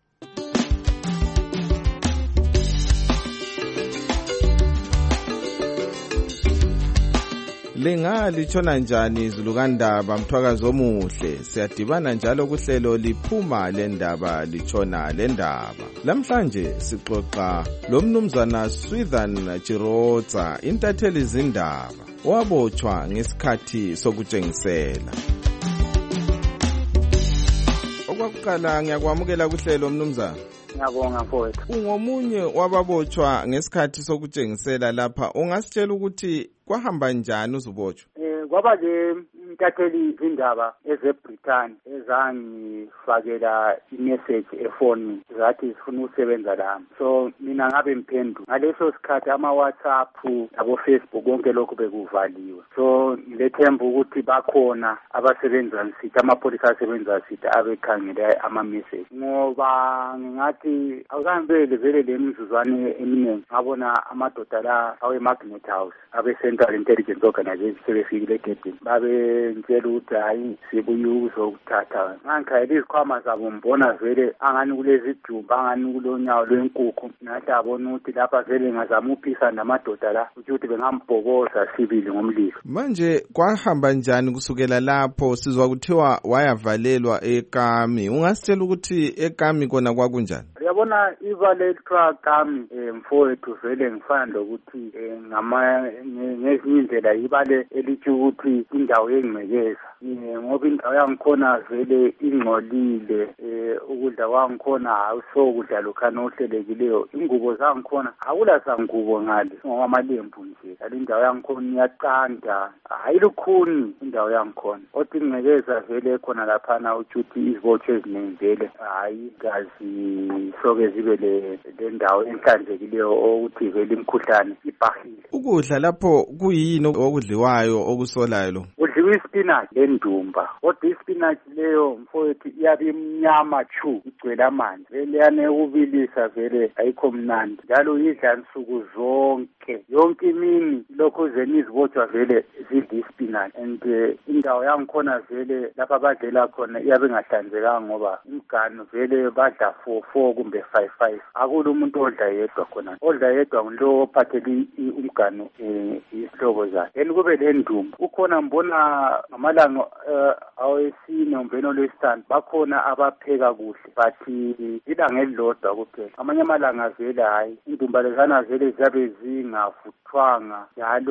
Linga litshona njani izulu kaNdaba Mthwakazi omuhle siyadibana njalo kuhlelo liphuma lendaba litshona lendaba. Lamhlanje sixoxa lomnumzana Swithan Chirotsa intatheli izindaba wabotshwa ngesikhathi sokutshengisela. Okwakuqala ngiyakwamukela kuhlelo mnumzana. Ngiyabonga mfowethu. Ungomunye wababotshwa ngesikhathi sokutshengisela lapha ungasitshela ukuthi kwahamba njani uzubotshwa? Eh kwaba le intatheli izindaba ezeBritain ezangifakela imessage efoni zathi zifuna ukusebenza lami. So mina ngabe ngiphenduka. Ngaleso sikhathi ama WhatsApp abo Facebook konke lokho bekuvaliwe. So ngilethemba ukuthi bakhona abasebenza nsithi amapholisa asebenza nsithi abekhangela ama message. Ngoba ngathi awukambe vele lemizuzwane eminingi ngabona amadoda la awe Magnet House abe Central Intelligence Organization sebefikile egedini babe ngitshela ukuthi hayi sibuye ukuzokuthatha ngangikhayela izikhwama zabo mbona vele angani kulezi jumba angani kulonyawo lwenkukhu nathi abona ukuthi lapha vele ngazama uphisa namadoda la ukuthi bengambhokoza sibili ngomlilo. Manje kwahamba njani kusukela lapho sizwa kuthiwa wayavalelwa eKami ungasitshela ukuthi eKami kona kwakunjani? Uyabona ivale elikuthiwa Kami mfowethu vele ngifana lokuthi ngama ngezinye indlela ibale elithi ukuthi indawo yengcekeza ngoba indawo yangikhona vele ingcolile, eh ukudla kwangikhona awuso kudla lokhana ohlelekileyo. Ingubo zangikhona awula zangubo ngale ngokamalembu nje. Kale indawo yangikhona iyaqanda, hayi lukhuni indawo yangikhona. Othi ingcekeza vele khona laphana uthi izibotsho eziningi vele hayi gazi soke zibe le lendawo enhlanzekileyo ukuthi vele imkhuhlane ibhahile. Ukudla lapho kuyini okudliwayo okusolayo lo? Kudliwa ispinach lendumba. Kodwa ispinach leyo mfowethu iyabe imnyama chu, igcwele amanzi. Vele yane ukubilisa vele ayikho mnandi. Njalo idla nsuku zonke. Yonke imini lokho zeni izibotshwa vele zidla ispinach. And indawo yangikhona vele lapha badlela khona iyabe ngahlanzekanga ngoba imganu vele badla four four kumbe five five. Akula umuntu odla yedwa khona. Odla yedwa ngulo ophathele umganu eh isihlobo zakhe. Then kube le ndumba. Ukhona mbona ngamalanga awesine umbeno lwesithathu bakhona abapheka kuhle bathi ilanga elilodwa kuphela. Amanye amalanga vele hayi indumba lezana vele ziyabe zingavuthwanga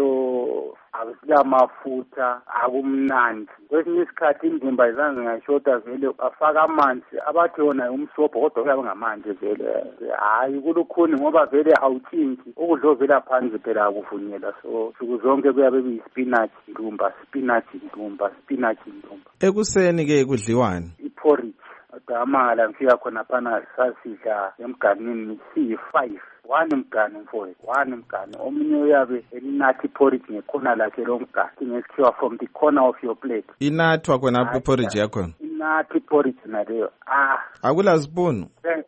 njalo akusilamafutha akumnandi. Kwesinye isikhathi indumba lezana zingashota vele afaka amanzi abathi yona umsobho kodwa kuyabe ngamanzi vele hayi kulukhuni ngoba vele awuthinti ukudlo vele phansi phela akuvunyelwa. So suku zonke kuyabe kuyispinach ndumba spinach ndumba spinach ndumba. Ekuseni ke kudliwani? Iporridge. Adamala ngifika khona phana sasidla emganini C five. One mganu mfowethu, one mganu. Omunye uyabe elinathi porridge ngekhona lakhe lo mganu. Ngesikhiwa from the corner of your plate. Inathwa khona porridge yakho? Inathi porridge naleyo. Ah. Akula spoon?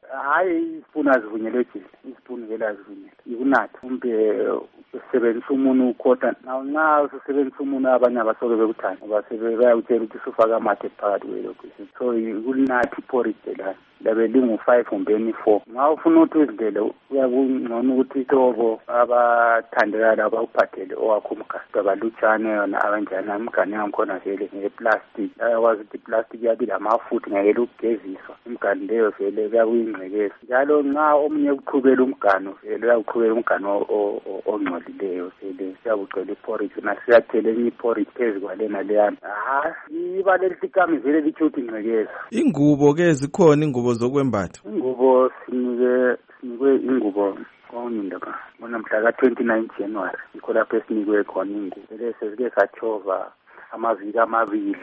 Hayi spoon azivunyelwe nje. Spoon vele azivunyelwe. Ikunathi kumbe usebenzisa umuntu ukhota. Naw nxa usebenzisa umuntu abanye abasoke bekuthanda ngoba sebeyawutshela ukuthi usufaka amathe phakathi kwelokho. So kulinathi porridge la. Labe lingu five umbeni four. Nxa ufuna ukuthi uzidlele uyakungcono ukuthi itobo abathandekayo abawuphathele owakho umganu abalutshane yona abanjani umganu yangikhona vele ngeplastic. Ayakwazi ukuthi iplastic yabi lamafutha ngeke ukugeziswa. Umganu leyo vele kuyingcekeza. Njalo nxa omunye uqhubela umganu vele uyaqhubela umganu ongcolileyo vele siyabucela iporridge nasiyathela enye iporridge phezu kwalena leyana. Ah iba lelisikami vele lichuthi ingcekeza. Ingubo ke zikhona ingubo zokwembatha? Ingubo sinike sinikwe ingubo kwawunindaba bona mhla ka twenty-nine January ikho lapho esinikwe khona ingubo. Vele sesike sathova amaviki amabili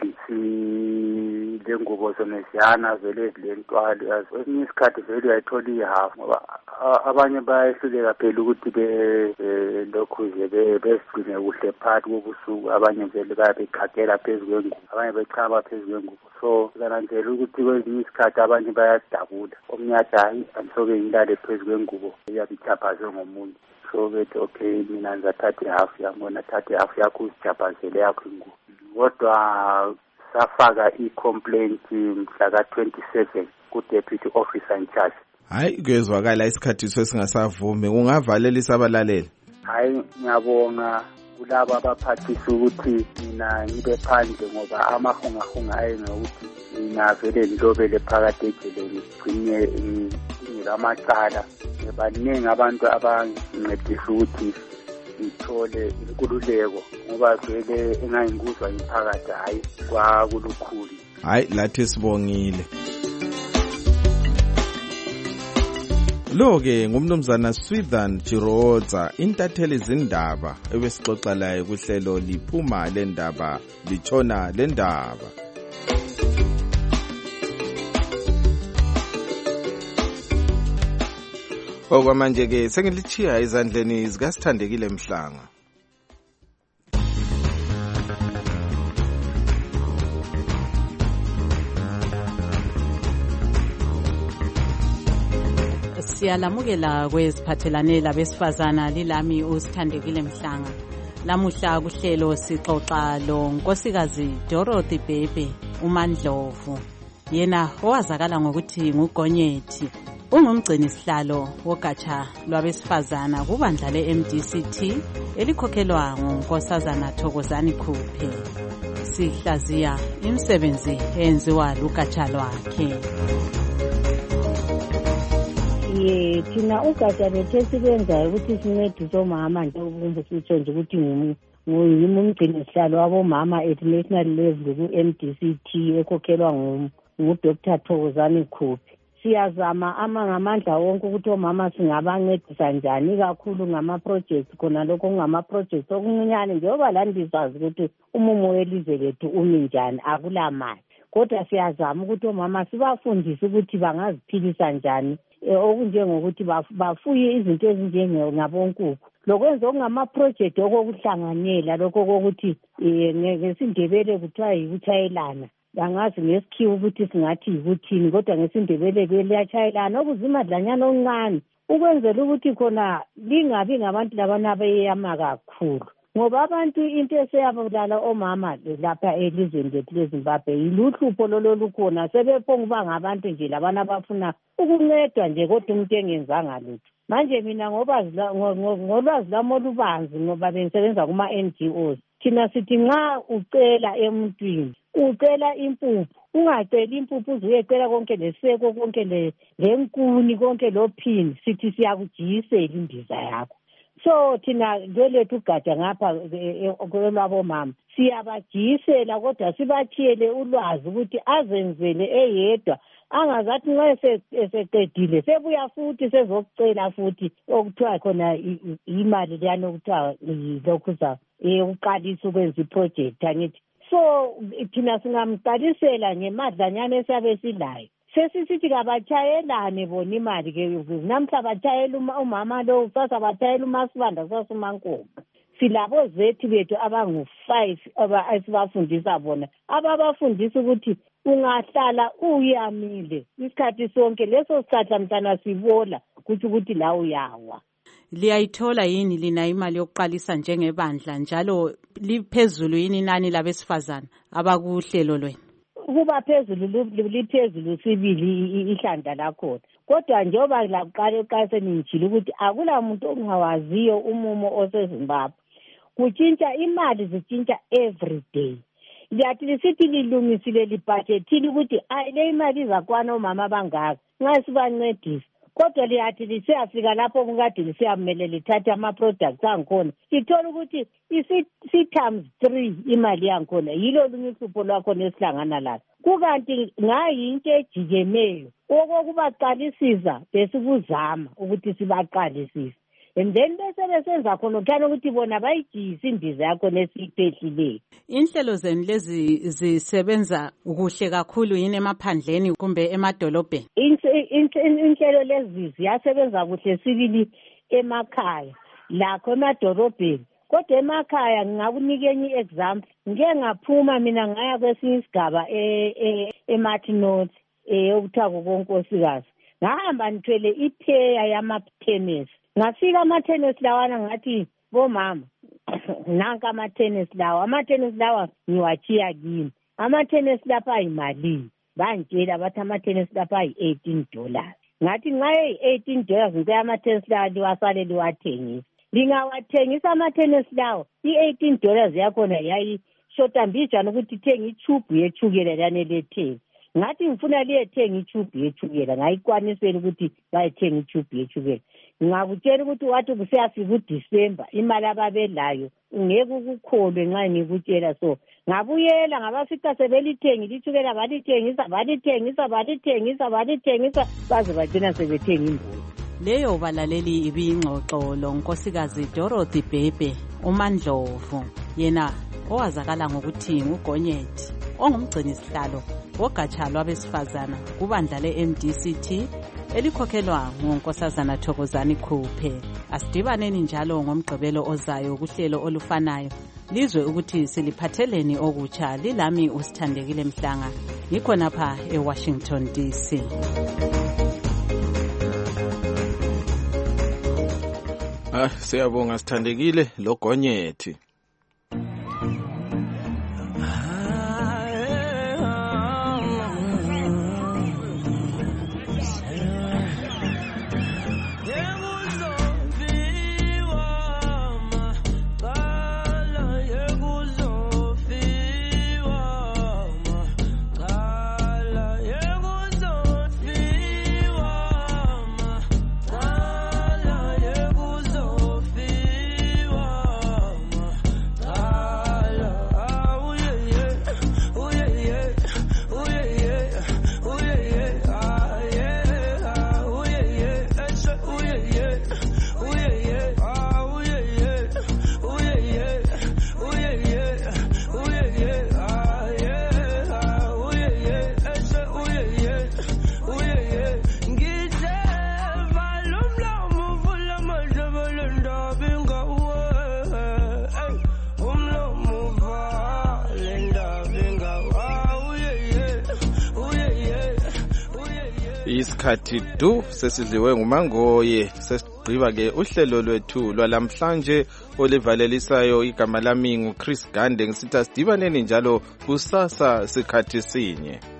le ngubo zona ziyana vele zilentwali. Kwesinye isikhathi vele uyayithola ihafu ngoba abanye bayehluleka phela ukuthi be lokhu nje bezigcine kuhle phakathi kobusuku. Abanye vele bayabeqhakela phezu kwengubo, abanye bechaba phezu kwengubo. So kananzela ukuthi kwesinye isikhathi abanye bayadabula. Omunye athi hayi angisoke ngilale phezu kwengubo iyabe ichaphazwe ngomunye. So bethi okay mina ngizathatha ihafu yami, wena thatha ihafu yakho uzichaphazele yakho ingubo. Kodwa safaka i-complaint mhla ka twenty-seven ku-deputy officer in charge. Hayi kuyezwakala isikhathi sesingasavumi, ungavalelisa abalaleli? Hayi ngiyabonga kulabo abaphathisa ukuthi mina ngibe phandle ngoba amahungahunga ayenokuthi mina vele ngilobele phakathi ejeleni ngigcine ngilamacala. Baningi abantu abangincedisa ukuthi ngithole inkululeko ngoba vele engayinguzwa imphakathi hayi kwakulukhulu. Hayi lathi sibongile. Lo-ke ngumnumzana Swithan Chiroza, intatheli zindaba ebesixoxa laye kuhlelo liphuma lendaba litshona lendaba. Okwamanje ke sengilichiya izandleni zikaSithandekile Mhlanga. Siyalamukela kweziphathelane labesifazana lilami uSithandekile Mhlanga. Lamuhla kuhlelo sixoxa lo nkosikazi Dorothy Bhebhe uMandlovu. Yena owazakala ngokuthi nguGonyethi. Ungumgcini sihlalo wogatsha lwabesifazana kubandla le-M D C T elikhokhelwa nguNkosazana Thokozani Khuphe. Sihlaziya imisebenzi eyenziwa lugatsha lwakhe. Ye thina ugatsha lethu esibenzayo ukuthi sincedise omama nje ubumbe sitsho nje ukuthi nguyimi umgcini sihlalo wabomama at national level ku-M D C T ekhokhelwa ngu-Doctor Thokozani Khuphi. Siyazama ama ngamandla wonke ukuthi omama singabancedisa njani kakhulu ngama-projects khona lokho ngama-projects okuncinyane njengoba lani sazi ukuthi umumo welizwe lethu umi njani akula mali. Kodwa siyazama ukuthi omama sibafundise ukuthi bangaziphilisa njani okunjengokuthi bafuye izinto ezinjengabonkukhu. Lokwenza okungama-project okokuhlanganyela lokho kokuthi ngesindebele kuthiwa yikuthayelana. Angazi ngesikhiwo ukuthi singathi yikuthini kodwa ngesindebele kuyachayelana okuzimadlanyana okuncane ukwenzela ukuthi khona lingabi ngabantu labana abeyama kakhulu. Ngoba abantu into eseyabulala omama lapha elizweni lethu leZimbabwe yiluhlupho lolo lukhona sebephonga uba ngabantu nje labana abafuna ukuncedwa nje kodwa umuntu engenzanga lutho. Manje mina ngoba ngolwazi lami olubanzi ngoba bengisebenza kuma-N G Os thina sithi nxa ucela emuntwini ucela impuphu ungacela impuphu uzuyecela konke leseko konke lenkuni konke lophini sithi siyakujiyisela indiza yakho. So thina lwelethu ugatsha ngapha kwelabomama siyabajiyisela kodwa sibathiyele ulwazi ukuthi azenzele eyedwa angazathi nxa eseqedile sebuya futhi sezokucela futhi okuthiwa khona imali leyana okuthiwa lokhuza ukuqalisa ukwenza iproject angithi. So thina singamqalisela ngemadlanyana esabe silayo sesisithi kabatshayelane bona imali-ke namhla batshayela umama lo kusasa batshayela umasibanda kusasa umankoko. Silabo zethu bethu abangu-five esibafundisa bona ababafundisa ukuthi ungahlala uyamile isikhathi sonke leso sikhathi mntana sibola kuthi ukuthi la uyawa. Liyayithola yini lina imali yokuqalisa njengebandla njalo liphezulu yini inani labesifazana abakuhlelo lwenu? Kuba phezulu liphezulu sibili ihlanda lakhona kodwa njengoba laqala eqaseni ngijile ukuthi akula muntu ongawaziyo umumo oseZimbabwe. Kutshintsha imali zitshintsha every day. Liyathi lisithi lilungisile libhajethile ukuthi ayi le imali izakwana omama bangaka nxa sibancedisa. Kodwa liyathi lisiyafika lapho kukade lisiyamele lithathe ama-products angikhona sithola ukuthi isi-times three imali yangikhona yilo lunye uhlupho lwakhona esihlangana lazo. Kukanti ngayinto ejiyeneyo okokubaqalisisa besikuzama ukuthi sibaqalisise and then bese besenza khona kuthana ukuthi bona bayijiyise indiza yakhona esiyipehlileyo. Inhlelo zenu lezi zisebenza kuhle kakhulu yini emaphandleni kumbe emadolobheni? Inhlelo lezi ziyasebenza kuhle sibili emakhaya lakho emadolobheni kodwa emakhaya ngingakunika enye i-example. Ngike ngaphuma mina ngaya kwesinye isigaba eMartinot okuthiwa kukonkosikazi ngahamba ngithwele ipheya yama-tennis. Ngafika ama-tennis lawana ngathi bomama nanka ama-tennis lawa ama-tennis lawa ngiwachiya kini ama-tennis lapha ayimalini. Bangitshela bathi ama-tennis lapha ayi-eighteen dollars. Ngathi nxa eyi-eighteen dollars ngicela ama-tennis lawa liwasale liwathengisa. Lingawathengisa ama-tennis lawa i-eighteen dollars yakhona yayishota mbijana ukuthi ithenga itshubhu yetshukela lane lethenga. Ngathi ngifuna liyethenga itshubhu yetshukela ngayikwanisela ukuthi bayethenga itshubhu yetshukela. Ngakutshela ukuthi wathi kusiyafika uDisemba imali ababelayo ungeke ukukholwe nxa ngikutshela so ngabuyela ngabafica sebelithengile itshukela balithengisa balithengisa balithengisa balithengisa baze bagcina sebethenga imbuzi. Leyo balaleli ibingxoxo lonkosikazi Dorothy Bhebhe uMandlovu yena owazakala ngokuthi nguGonyethi ongumgcini sihlalo wogatsha lwabesifazana kubandla le-M D C T elikhokhelwa ngunkosazana Thokozani Khuphi. Asidibaneni njalo ngomgqibelo ozayo kuhlelo olufanayo lizwe ukuthi siliphatheleni okutsha. Lilami uSithandekile Mhlanga ngikhonapha eWashington D C. Ah, siyabonga Sithandekile lo Gonyethi. isikhathi du sesidliwe ngumangoye. Sesigqiba ke uhlelo lwethu lwalamhlanje olivalelisayo. Igama lami nguChris Gande, ngisithi asidibaneni njalo kusasa sikhathi sinye.